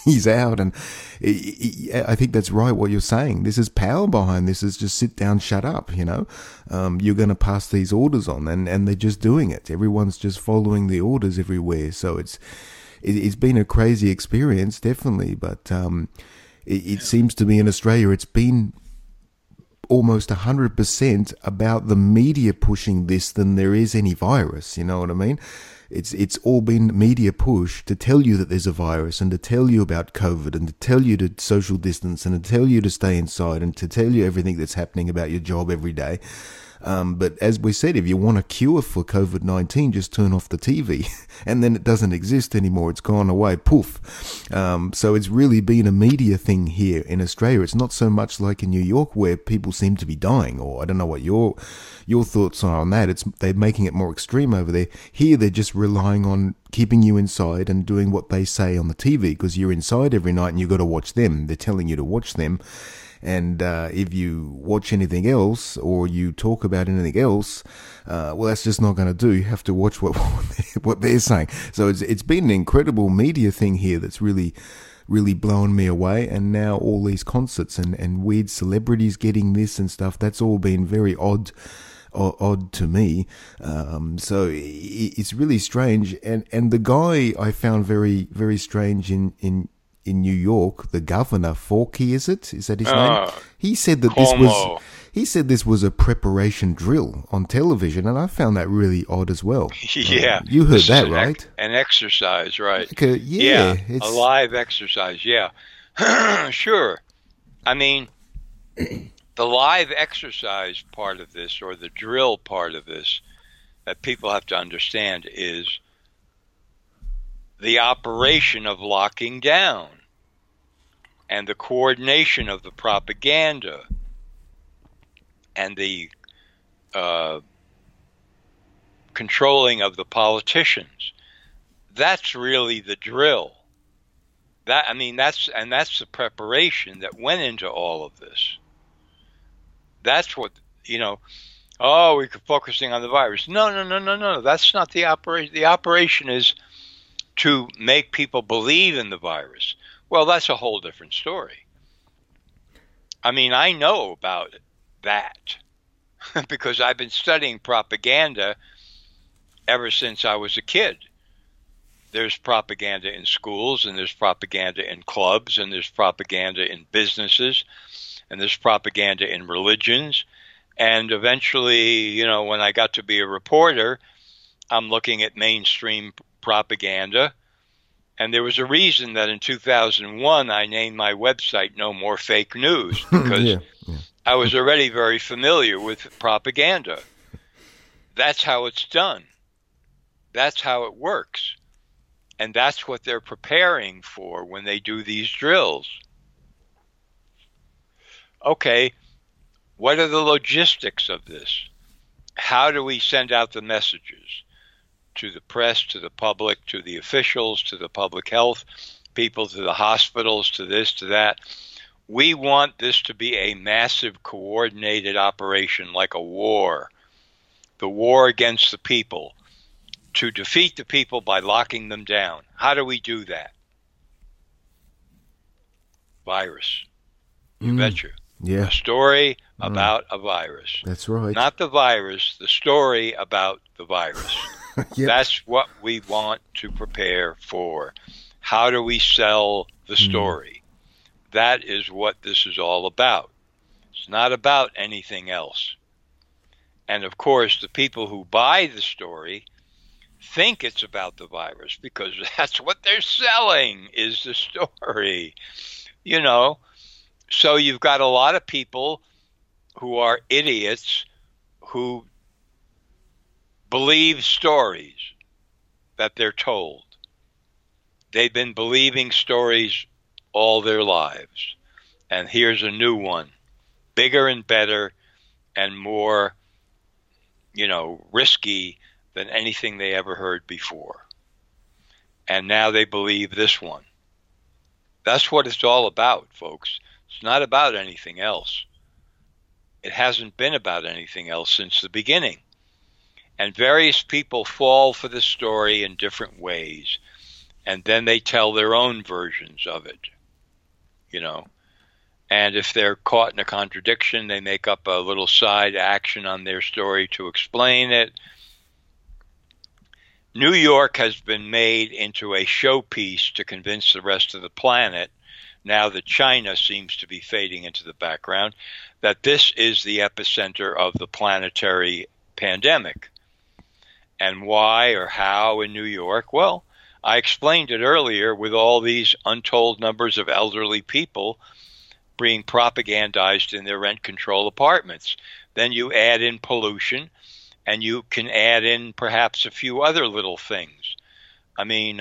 he's out. And I think that's right what you're saying. This is power behind this. Is just sit down, shut up. You're going to pass these orders on, and they're just doing it. Everyone's just following the orders everywhere. So it's been a crazy experience, definitely. But it seems to me in Australia, it's been almost 100% about the media pushing this than there is any virus. You know what I mean? It's all been media push to tell you that there's a virus, and to tell you about COVID, and to tell you to social distance, and to tell you to stay inside, and to tell you everything that's happening about your job every day. But as we said, if you want a cure for COVID-19, just turn off the TV and then it doesn't exist anymore. It's gone away. Poof. So it's really been a media thing here in Australia. It's not so much like in New York where people seem to be dying, or I don't know what your thoughts are on that. They're making it more extreme over there. Here, they're just relying on keeping you inside and doing what they say on the TV, because you're inside every night and you've got to watch them. They're telling you to watch them. And if you watch anything else or you talk about anything else, well, that's just not going to do. You have to watch what they're saying. So it's been an incredible media thing here that's really, really blown me away. And now all these concerts and weird celebrities getting this and stuff, that's all been very odd to me. So it's really strange. And the guy I found very, very strange in New York, the governor, Forkey, is that his name? He said that this was a preparation drill on television, and I found that really odd as well. Yeah. You heard that, right? An exercise, right? Like a live exercise, yeah. Sure. I mean, the live exercise part of this, or the drill part of this, that people have to understand is the operation of locking down and the coordination of the propaganda and the controlling of the politicians. That's really the drill. That's the preparation that went into all of this. That's what, we're focusing on the virus. No. That's not the operation. The operation is to make people believe in the virus. Well, that's a whole different story. I mean, I know about that because I've been studying propaganda ever since I was a kid. There's propaganda in schools, and there's propaganda in clubs, and there's propaganda in businesses, and there's propaganda in religions. And eventually, when I got to be a reporter, I'm looking at mainstream propaganda. And there was a reason that in 2001 I named my website No More Fake News, because I was already very familiar with propaganda. That's how it's done. That's how it works. And that's what they're preparing for when they do these drills. Okay, what are the logistics of this? How do we send out the messages? To the press, to the public, to the officials, to the public health people, to the hospitals, to this, to that. We want this to be a massive coordinated operation like a war. The war against the people. To defeat the people by locking them down. How do we do that? Virus. You betcha. Yeah. A story about a virus. That's right. Not the virus, the story about the virus. Yep. That's what we want to prepare for. How do we sell the story? That is what this is all about. It's not about anything else. And of course, the people who buy the story think it's about the virus because that's what they're selling is the story. So you've got a lot of people who are idiots who believe stories that they're told. They've been believing stories all their lives. And here's a new one, bigger and better and more, risky than anything they ever heard before. And now they believe this one. That's what it's all about, folks. It's not about anything else. It hasn't been about anything else since the beginning. And various people fall for the story in different ways. and then they tell their own versions of it, you know. And if they're caught in a contradiction, they make up a little side action on their story to explain it. New York has been made into a showpiece to convince the rest of the planet, now that China seems to be fading into the background, that this is the epicenter of the planetary pandemic. And why or how in New York? Well, I explained it earlier with all these untold numbers of elderly people being propagandized in their rent control apartments. Then you add in pollution, and you can add in perhaps a few other little things. I mean,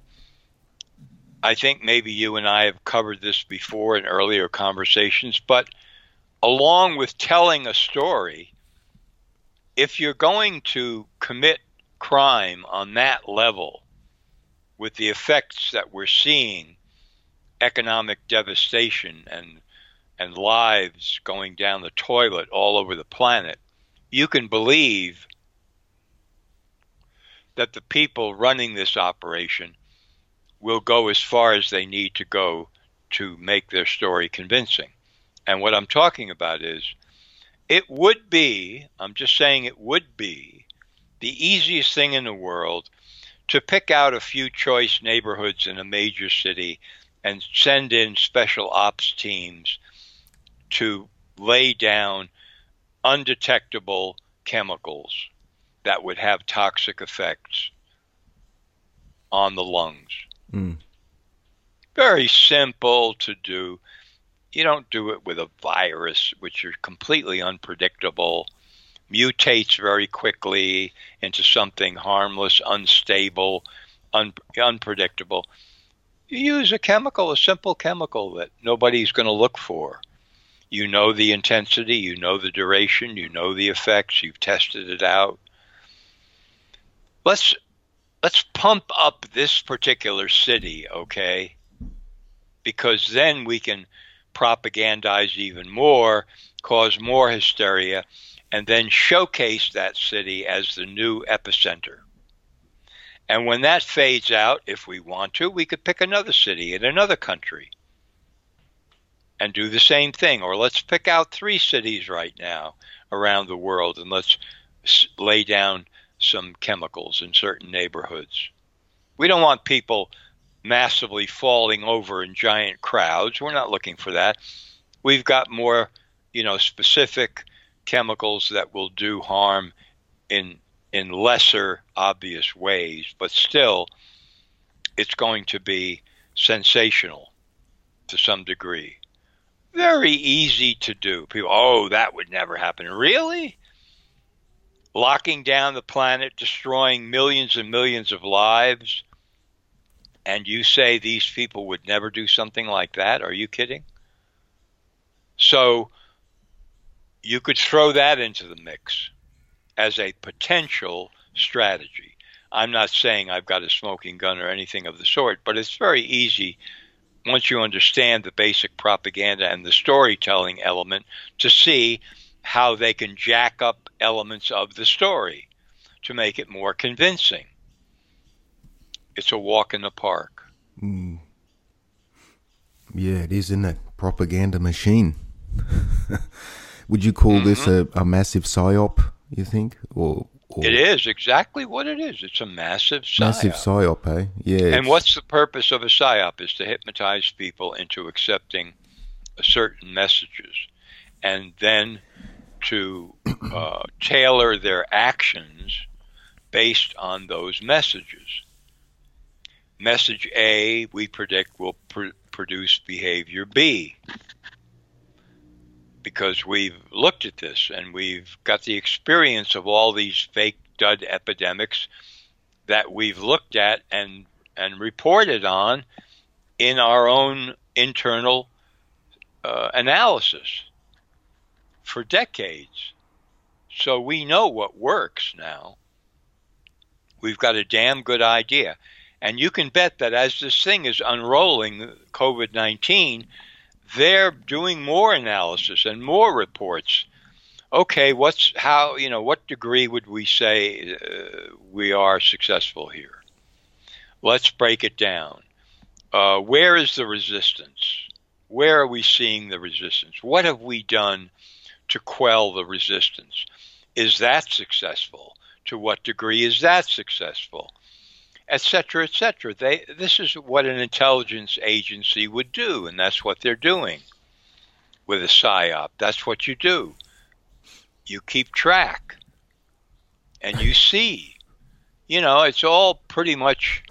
I think maybe you and I have covered this before in earlier conversations, but along with telling a story, if you're going to commit crime on that level, with the effects that we're seeing, economic devastation and lives going down the toilet all over the planet, you can believe that the people running this operation will go as far as they need to go to make their story convincing. And what I'm talking about is, it would be, I'm just saying it would be, the easiest thing in the world to pick out a few choice neighborhoods in a major city and send in special ops teams to lay down undetectable chemicals that would have toxic effects on the lungs. Very simple to do. You don't do it with a virus, which is completely unpredictable, mutates very quickly into something harmless, unstable, unpredictable. You use a chemical, a simple chemical that nobody's going to look for. You know the intensity, you know the duration, you know the effects, you've tested it out. Let's pump up this particular city, okay? Because then we can propagandize even more, cause more hysteria, and then showcase that city as the new epicenter. And when that fades out, if we want to, we could pick another city in another country and do the same thing. Or let's pick out 3 cities right now around the world, and let's lay down some chemicals in certain neighborhoods. We don't want people massively falling over in giant crowds. We're not looking for that. We've got more, specific chemicals that will do harm in lesser obvious ways, but still it's going to be sensational to some degree. Very easy to do. People, that would never happen. Really? Locking down the planet, destroying millions and millions of lives, and you say these people would never do something like that? Are you kidding? So you could throw that into the mix as a potential strategy. I'm not saying I've got a smoking gun or anything of the sort, but it's very easy, once you understand the basic propaganda and the storytelling element, to see how they can jack up elements of the story to make it more convincing. It's a walk in the park. Yeah, it is, isn't it? Propaganda machine. Would you call this a massive psyop, you think? Or it is exactly what it is. It's a massive psyop. Massive psyop, eh? Yeah. And what's the purpose of a psyop? Is to hypnotize people into accepting certain messages, and then to tailor their actions based on those messages. Message A, we predict, will produce behavior B. Because we've looked at this and we've got the experience of all these fake dud epidemics that we've looked at and reported on in our own internal analysis for decades. So we know what works now. We've got a damn good idea. And you can bet that as this thing is unrolling, COVID-19, they're doing more analysis and more reports. Okay, what degree would we say we are successful here? Let's break it down. Where is the resistance? Where are we seeing the resistance? What have we done to quell the resistance? Is that successful? To what degree is that successful? Etc., etc. This is what an intelligence agency would do, and that's what they're doing with a PSYOP. That's what you do. You keep track, and you see. It's all pretty much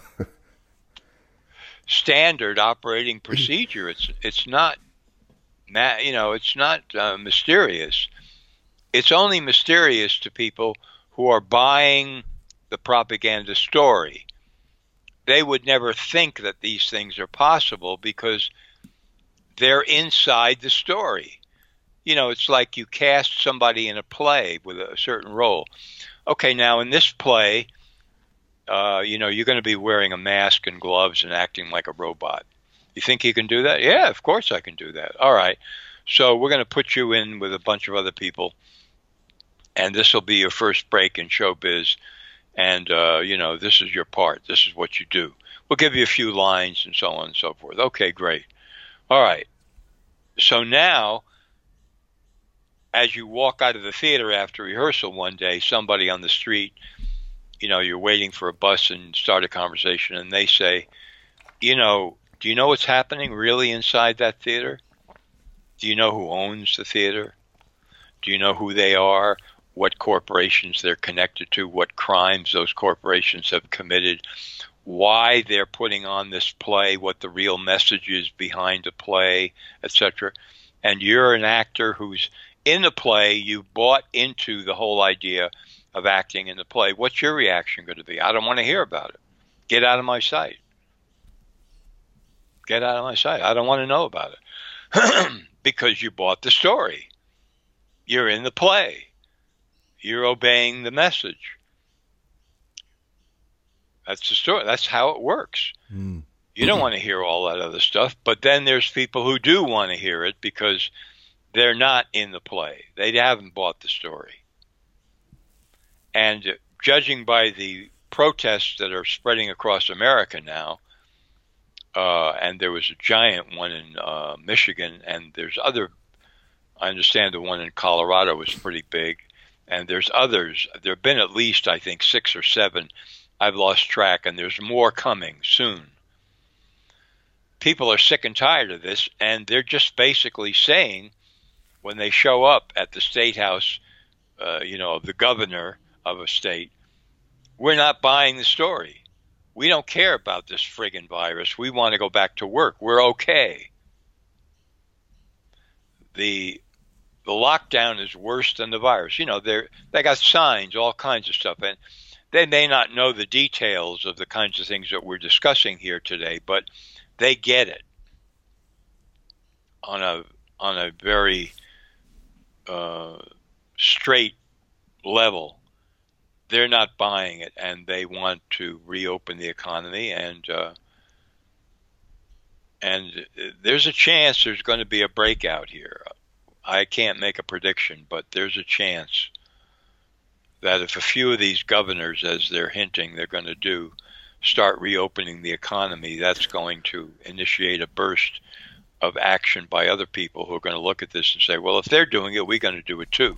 standard operating procedure. It's not, it's not mysterious. It's only mysterious to people who are buying the propaganda story. They would never think that these things are possible because they're inside the story. It's like you cast somebody in a play with a certain role. Okay, now in this play, you're going to be wearing a mask and gloves and acting like a robot. You think you can do that? Yeah, of course I can do that. All right. So we're going to put you in with a bunch of other people, and this will be your first break in showbiz. And, this is your part. This is what you do. We'll give you a few lines and so on and so forth. Okay, great. All right. So now, as you walk out of the theater after rehearsal one day, somebody on the street, you're waiting for a bus and start a conversation, and they say, do you know what's happening really inside that theater? Do you know who owns the theater? Do you know who they are? What corporations they're connected to? What crimes those corporations have committed? Why they're putting on this play? What the real message is behind the play, etc. And you're an actor who's in the play. You bought into the whole idea of acting in the play. What's your reaction going to be? I don't want to hear about it. Get out of my sight. Get out of my sight. I don't want to know about it. Because you bought the story. You're in the play. You're obeying the message. That's the story. That's how it works. Mm. You don't want to hear all that other stuff, but then there's people who do want to hear it because they're not in the play. They haven't bought the story. And judging by the protests that are spreading across America now, and there was a giant one in Michigan, and there's other, I understand the one in Colorado was pretty big, and there's others. There have been at least, I think, 6 or 7. I've lost track, and there's more coming soon. People are sick and tired of this, and they're just basically saying, when they show up at the state house, the governor of a state, we're not buying the story. We don't care about this friggin' virus. We want to go back to work. We're okay. The lockdown is worse than the virus. They got signs, all kinds of stuff, and they may not know the details of the kinds of things that we're discussing here today, but they get it on a very straight level. They're not buying it, and they want to reopen the economy, and there's a chance there's going to be a breakout here. I can't make a prediction, but there's a chance that if a few of these governors, as they're hinting they're going to do, start reopening the economy, that's going to initiate a burst of action by other people who are going to look at this and say, well, if they're doing it, we're going to do it too.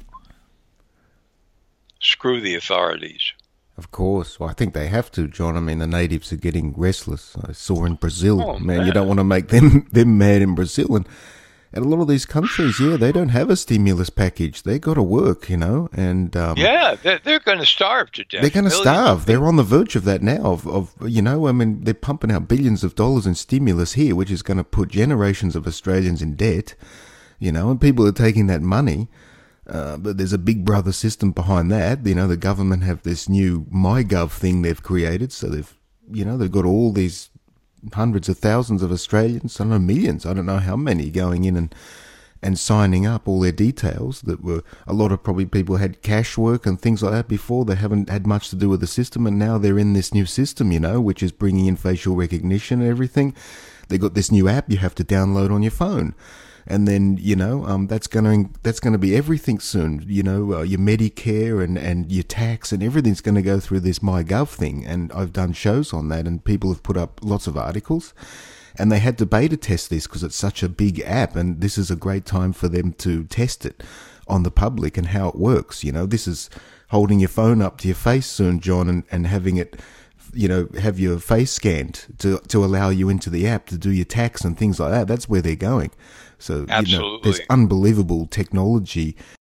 Screw the authorities. Of course. Well, I think they have to, John. I mean, the natives are getting restless. I saw in Brazil. Man, you don't want to make them mad in Brazil. And a lot of these countries, they don't have a stimulus package. They got to work, and they're going to starve to death. They're going to starve. They're on the verge of that now. They're pumping out billions of dollars in stimulus here, which is going to put generations of Australians in debt. And people are taking that money. But there's a big brother system behind that. The government have this new MyGov thing they've created. So they've got all these hundreds of thousands of Australians, I don't know, millions, I don't know how many, going in and signing up all their details that were, a lot of probably people had cash work and things like that before. They haven't had much to do with the system, and now they're in this new system, which is bringing in facial recognition and everything. They got this new app you have to download on your phone. And then, that's going to be everything soon. Your Medicare and your tax and everything's going to go through this MyGov thing. And I've done shows on that, and people have put up lots of articles. And they had to beta test this because it's such a big app, and this is a great time for them to test it on the public and how it works. This is holding your phone up to your face soon, John, and having it, have your face scanned to allow you into the app to do your tax and things like that. That's where they're going. So, absolutely, there's unbelievable technology.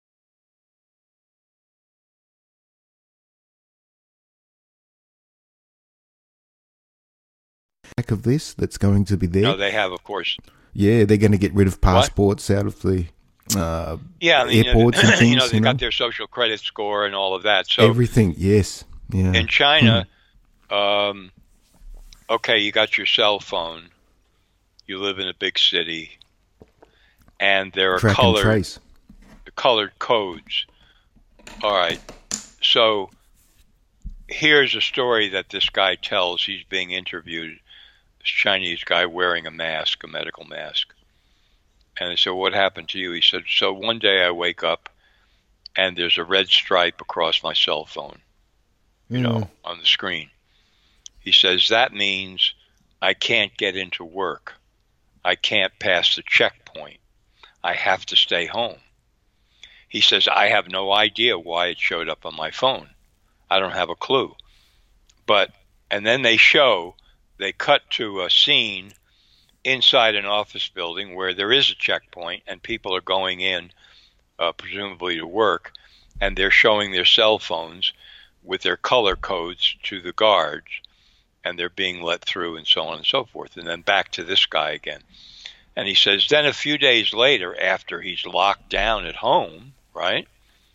Of this that's going to be there. No, they have, of course. Yeah, they're going to get rid of passports out of the airports and things. They've got their social credit score and all of that. So everything, yes. Yeah. In China, okay, you got your cell phone. You live in a big city, and there are colored codes. All right, so here's a story that this guy tells. He's being interviewed. This Chinese guy wearing a mask, a medical mask. And they said, what happened to you? He said, so one day I wake up and there's a red stripe across my cell phone, on the screen. He says, that means I can't get into work. I can't pass the checkpoint. I have to stay home. He says, I have no idea why it showed up on my phone. I don't have a clue. And then they cut to a scene inside an office building where there is a checkpoint and people are going in, presumably to work, and they're showing their cell phones with their color codes to the guards, and they're being let through and so on and so forth. And then back to this guy again. And he says, then a few days later, after he's locked down at home, right,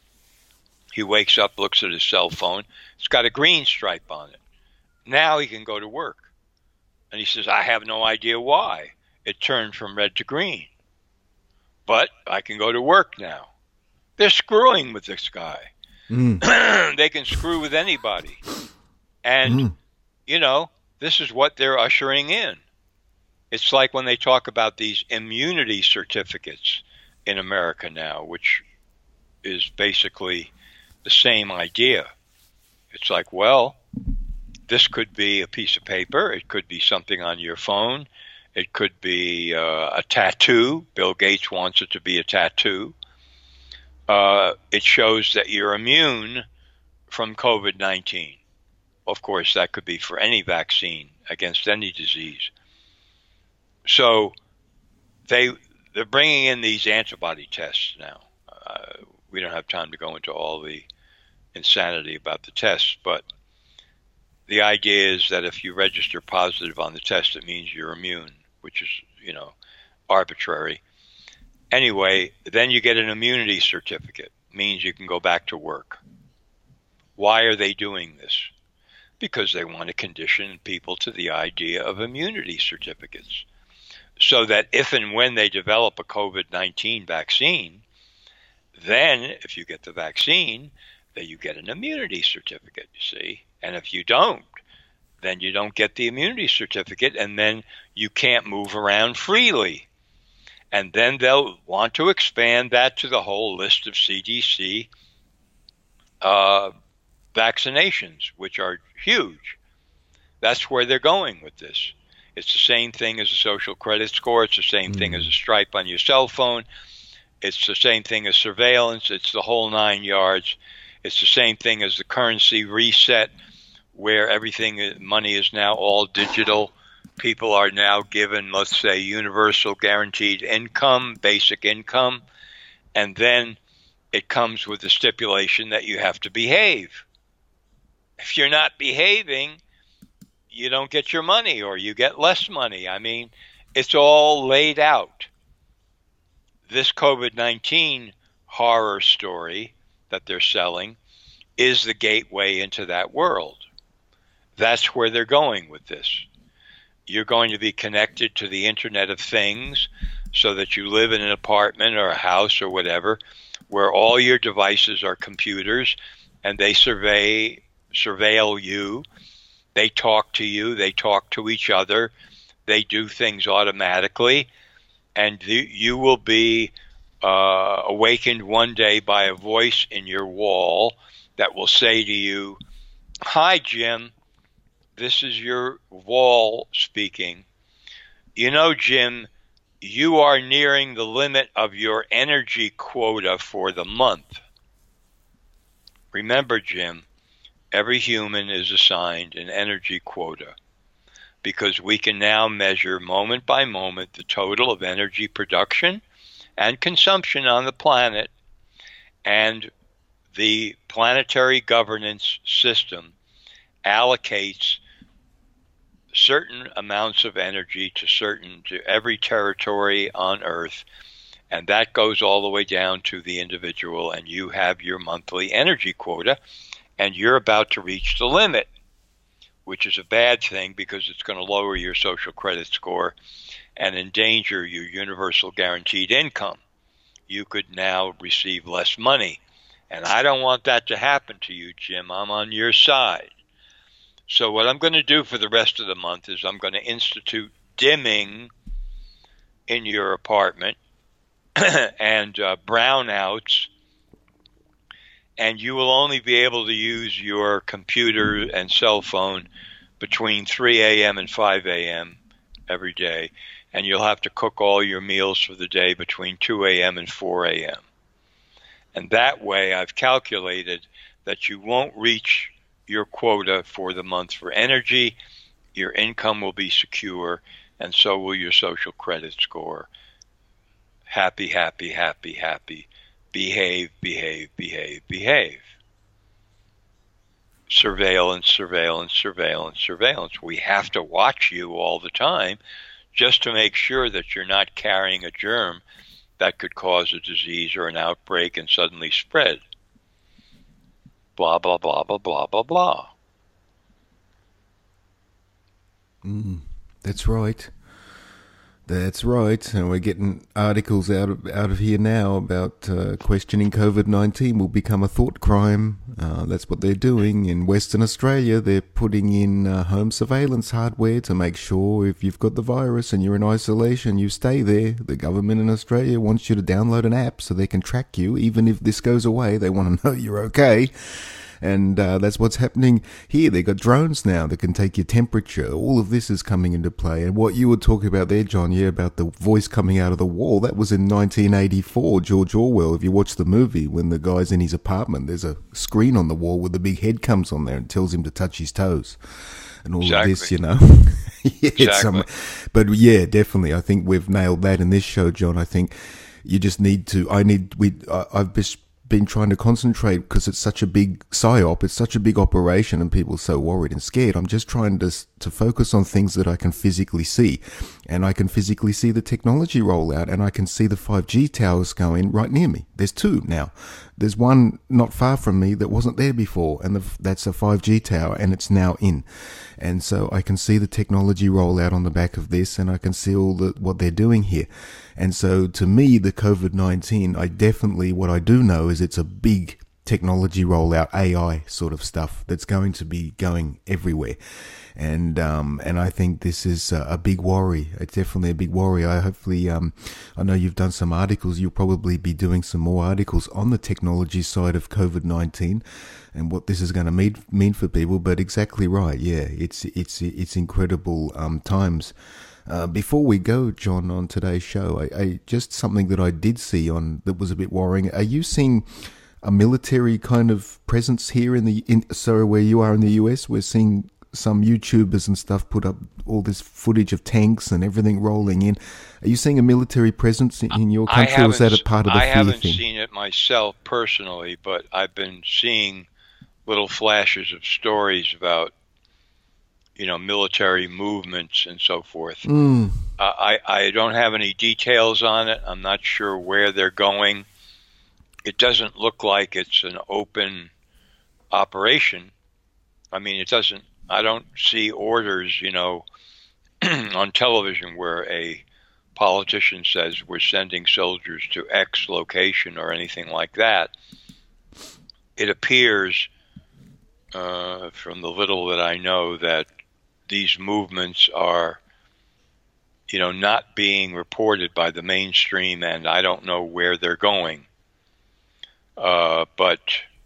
he wakes up, looks at his cell phone. It's got a green stripe on it. Now he can go to work. And he says, I have no idea why it turned from red to green. But I can go to work now. They're screwing with this guy. They can screw with anybody. And, this is what they're ushering in. It's like when they talk about these immunity certificates in America now, which is basically the same idea. It's like, well, this could be a piece of paper. It could be something on your phone. It could be a tattoo. Bill Gates wants it to be a tattoo. It shows that you're immune from COVID-19. Of course, that could be for any vaccine against any disease. So they're bringing in these antibody tests now. We don't have time to go into all the insanity about the tests, but the idea is that if you register positive on the test, it means you're immune, which is, arbitrary. Anyway, then you get an immunity certificate. Means you can go back to work. Why are they doing this? Because they want to condition people to the idea of immunity certificates. So that if and when they develop a COVID-19 vaccine, then if you get the vaccine, then you get an immunity certificate, you see. And if you don't, then you don't get the immunity certificate, and then you can't move around freely. And then they'll want to expand that to the whole list of CDC vaccinations, which are huge. That's where they're going with this. It's the same thing as a social credit score. It's the same thing as a stripe on your cell phone. It's the same thing as surveillance. It's the whole 9 yards. It's the same thing as the currency reset, where money is now all digital. People are now given, let's say, universal guaranteed income, basic income, and then it comes with the stipulation that you have to behave. If you're not behaving, you don't get your money, or you get less money. I mean, it's all laid out. This COVID-19 horror story that they're selling is the gateway into that world. That's where they're going with this. You're going to be connected to the Internet of Things so that you live in an apartment or a house or whatever where all your devices are computers and they surveil you. They talk to you. They talk to each other. They do things automatically. and you will be awakened one day by a voice in your wall that will say to you, "Hi, Jim. This is your wall speaking. You know, Jim, you are nearing the limit of your energy quota for the month. Remember, Jim, every human is assigned an energy quota because we can now measure moment by moment the total of energy production and consumption on the planet, and the planetary governance system allocates certain amounts of energy to every territory on Earth, and that goes all the way down to the individual, and you have your monthly energy quota, and you're about to reach the limit, which is a bad thing because it's going to lower your social credit score and endanger your universal guaranteed income. You could now receive less money, and I don't want that to happen to you, Jim. I'm on your side. So what I'm going to do for the rest of the month is I'm going to institute dimming in your apartment and brownouts, and you will only be able to use your computer and cell phone between 3 a.m. and 5 a.m. every day, and you'll have to cook all your meals for the day between 2 a.m. and 4 a.m. And that way I've calculated that you won't reach your quota for the month for energy, your income will be secure, and so will your social credit score. Happy, happy, happy, happy. Behave, behave, behave, behave. Surveillance, surveillance, surveillance, surveillance. We have to watch you all the time just to make sure that you're not carrying a germ that could cause a disease or an outbreak and suddenly spread. Blah, blah, blah, blah, blah, blah, blah. That's right. That's right. And we're getting articles out of here now about questioning COVID-19 will become a thought crime. That's what they're doing. In Western Australia, they're putting in home surveillance hardware to make sure if you've got the virus and you're in isolation, you stay there. The government in Australia wants you to download an app so they can track you. Even if this goes away, they want to know you're okay. And that's what's happening here. They've got drones now that can take your temperature. All of this is coming into play. And what you were talking about there, John, about the voice coming out of the wall, that was in 1984, George Orwell. If you watch the movie, when the guy's in his apartment, there's a screen on the wall where the big head comes on there and tells him to touch his toes. And all of this, Exactly. But yeah, definitely. I think we've nailed that in this show, John. I think you just need to, I've just been trying to concentrate because it's such a big psyop, it's such a big operation and people are so worried and scared. I'm just trying to focus on things that I can physically see, and I can physically see the technology roll out, and I can see the 5G towers going right near me. There's two now. There's one not far from me that wasn't there before, and that's a 5G tower, and it's now in. And so I can see the technology roll out on the back of this, and I can see what they're doing here. And so to me, the COVID-19, what I do know is it's a big technology rollout, AI sort of stuff that's going to be going everywhere. And I think this is a big worry. It's definitely a big worry. I know you've done some articles. You'll probably be doing some more articles on the technology side of COVID-19 and what this is going to mean for people. But exactly right. Yeah, it's incredible times. Before we go, John, on today's show, I just something that I did see that was a bit worrying. Are you seeing a military kind of presence here where you are in the US? We're seeing some YouTubers and stuff put up all this footage of tanks and everything rolling in. Are you seeing a military presence in your country, or is that a part of the fear thing? I haven't seen it myself personally, but I've been seeing little flashes of stories about, military movements and so forth. I don't have any details on it. I'm not sure where they're going. It doesn't look like it's an open operation. I mean, I don't see orders, on television where a politician says we're sending soldiers to X location or anything like that. It appears, from the little that I know, that these movements are, not being reported by the mainstream, and I don't know where they're going. But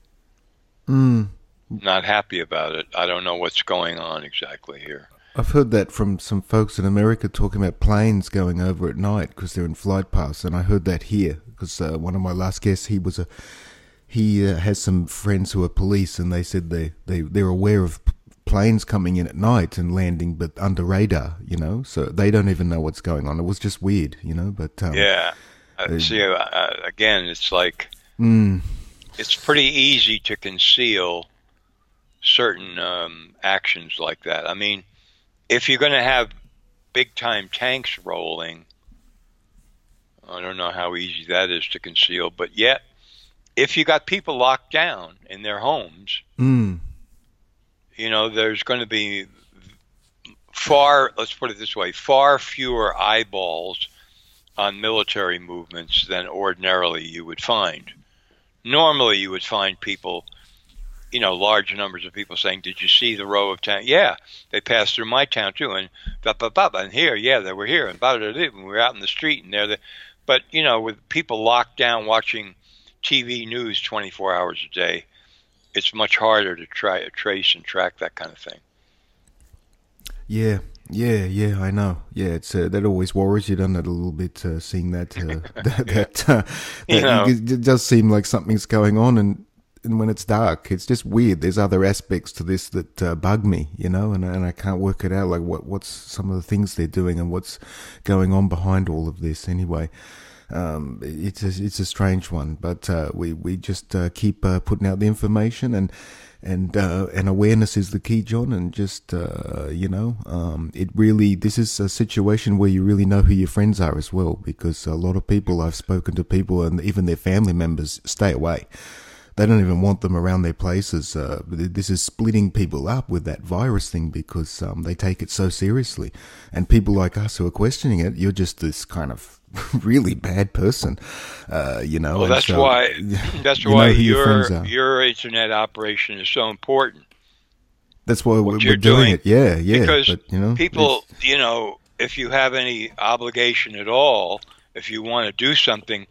not happy about it. I don't know what's going on exactly here. I've heard that from some folks in America talking about planes going over at night because they're in flight paths, and I heard that here because one of my last guests, he has some friends who are police, and they said they're aware of planes coming in at night and landing, but under radar, so they don't even know what's going on. It was just weird, but yeah. See, again, it's like it's pretty easy to conceal certain actions like that. I mean, if you're going to have big-time tanks rolling, I don't know how easy that is to conceal, but yet, if you got people locked down in their homes, there's going to be let's put it this way, far fewer eyeballs on military movements than ordinarily you would find. Normally, you would find people, large numbers of people saying, "Did you see the row of tanks?" Yeah, they passed through my town too, and and here, yeah, they were here, and we were out in the street, and but with people locked down watching TV news 24 hours a day, it's much harder to trace and track that kind of thing. Yeah, I know. Yeah, it's that always worries you, doesn't it, a little bit, seeing that it does seem like something's going on, and when it's dark, it's just weird. There's other aspects to this that bug me, and I can't work it out, like what's some of the things they're doing and what's going on behind all of this anyway. It's a strange one, but we just keep putting out the information, and awareness is the key, John. And just it really, this is a situation where you really know who your friends are as well, because a lot of people, I've spoken to people and even their family members, stay away. They don't even want them around their places. This is splitting people up with that virus thing because they take it so seriously. And people like us who are questioning it, you're just this kind of really bad person, Well, that's why your internet operation is so important. That's why we're doing it. Yeah. Because people, if you have any obligation at all, if you want to do something,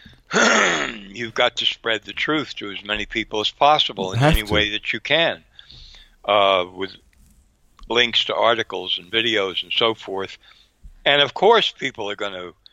you've got to spread the truth to as many people as possible in any way that you can, with links to articles and videos and so forth. And of course, people are going to,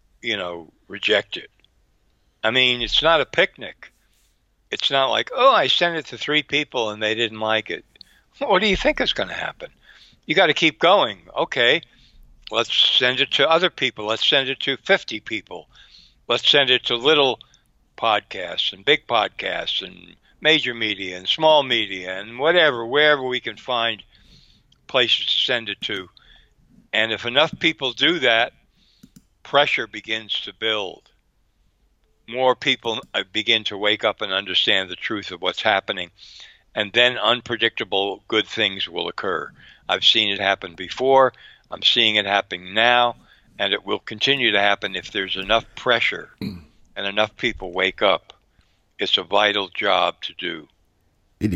reject it. I mean, it's not a picnic. It's not like, I sent it to 3 people and they didn't like it. What do you think is going to happen? You got to keep going. Okay, let's send it to other people. Let's send it to 50 people. Let's send it to little podcasts and big podcasts and major media and small media and wherever we can find places to send it to. And if enough people do that, pressure begins to build. More people begin to wake up and understand the truth of what's happening. And then unpredictable good things will occur. I've seen it happen before. I'm seeing it happening now. And it will continue to happen if there's enough pressure and enough people wake up. It's a vital job to do. It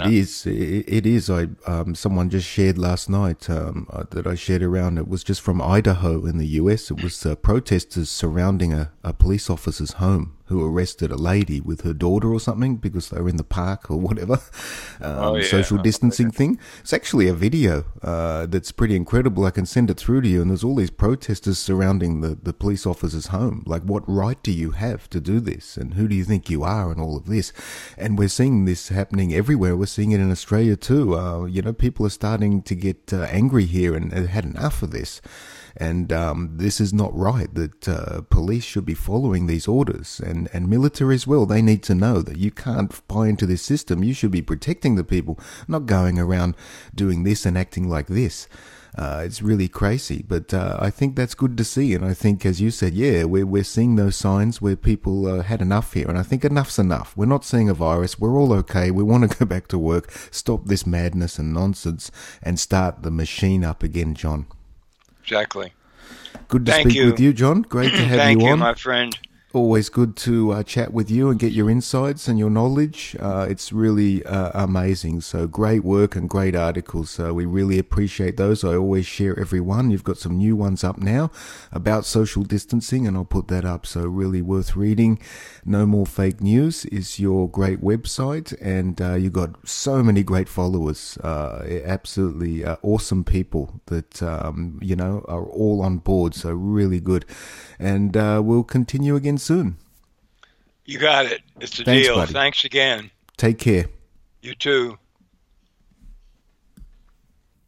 is. Someone just shared last night that I shared around. It was just from Idaho in the US. It was protesters surrounding a police officer's home who arrested a lady with her daughter or something because they were in the park or whatever, social distancing thing. It's actually a video that's pretty incredible. I can send it through to you. And there's all these protesters surrounding the police officer's home. Like, what right do you have to do this? And who do you think you are and all of this? And we're seeing this happening everywhere. We're seeing it in Australia too. People are starting to get angry here and had enough of this. And this is not right, that police should be following these orders, and military as well. They need to know that you can't buy into this system. You should be protecting the people, not going around doing this and acting like this. It's really crazy, but I think that's good to see. And I think, as you said, we're seeing those signs where people had enough here. And I think enough's enough. We're not seeing a virus. We're all okay. We want to go back to work, stop this madness and nonsense, and start the machine up again, John. Exactly. Good to speak with you, John. Great to have you on. Thank you, my friend. Always good to chat with you and get your insights and your knowledge. It's really amazing. So great work and great articles. So we really appreciate those. I always share every one. You've got some new ones up now about social distancing, and I'll put that up. So really worth reading. No More Fake News is your great website, and you've got so many great followers. Absolutely awesome people that, are all on board. So really good. And we'll continue again soon. You got it. It's a Thanks, deal. buddy. Thanks again. Take care. You too.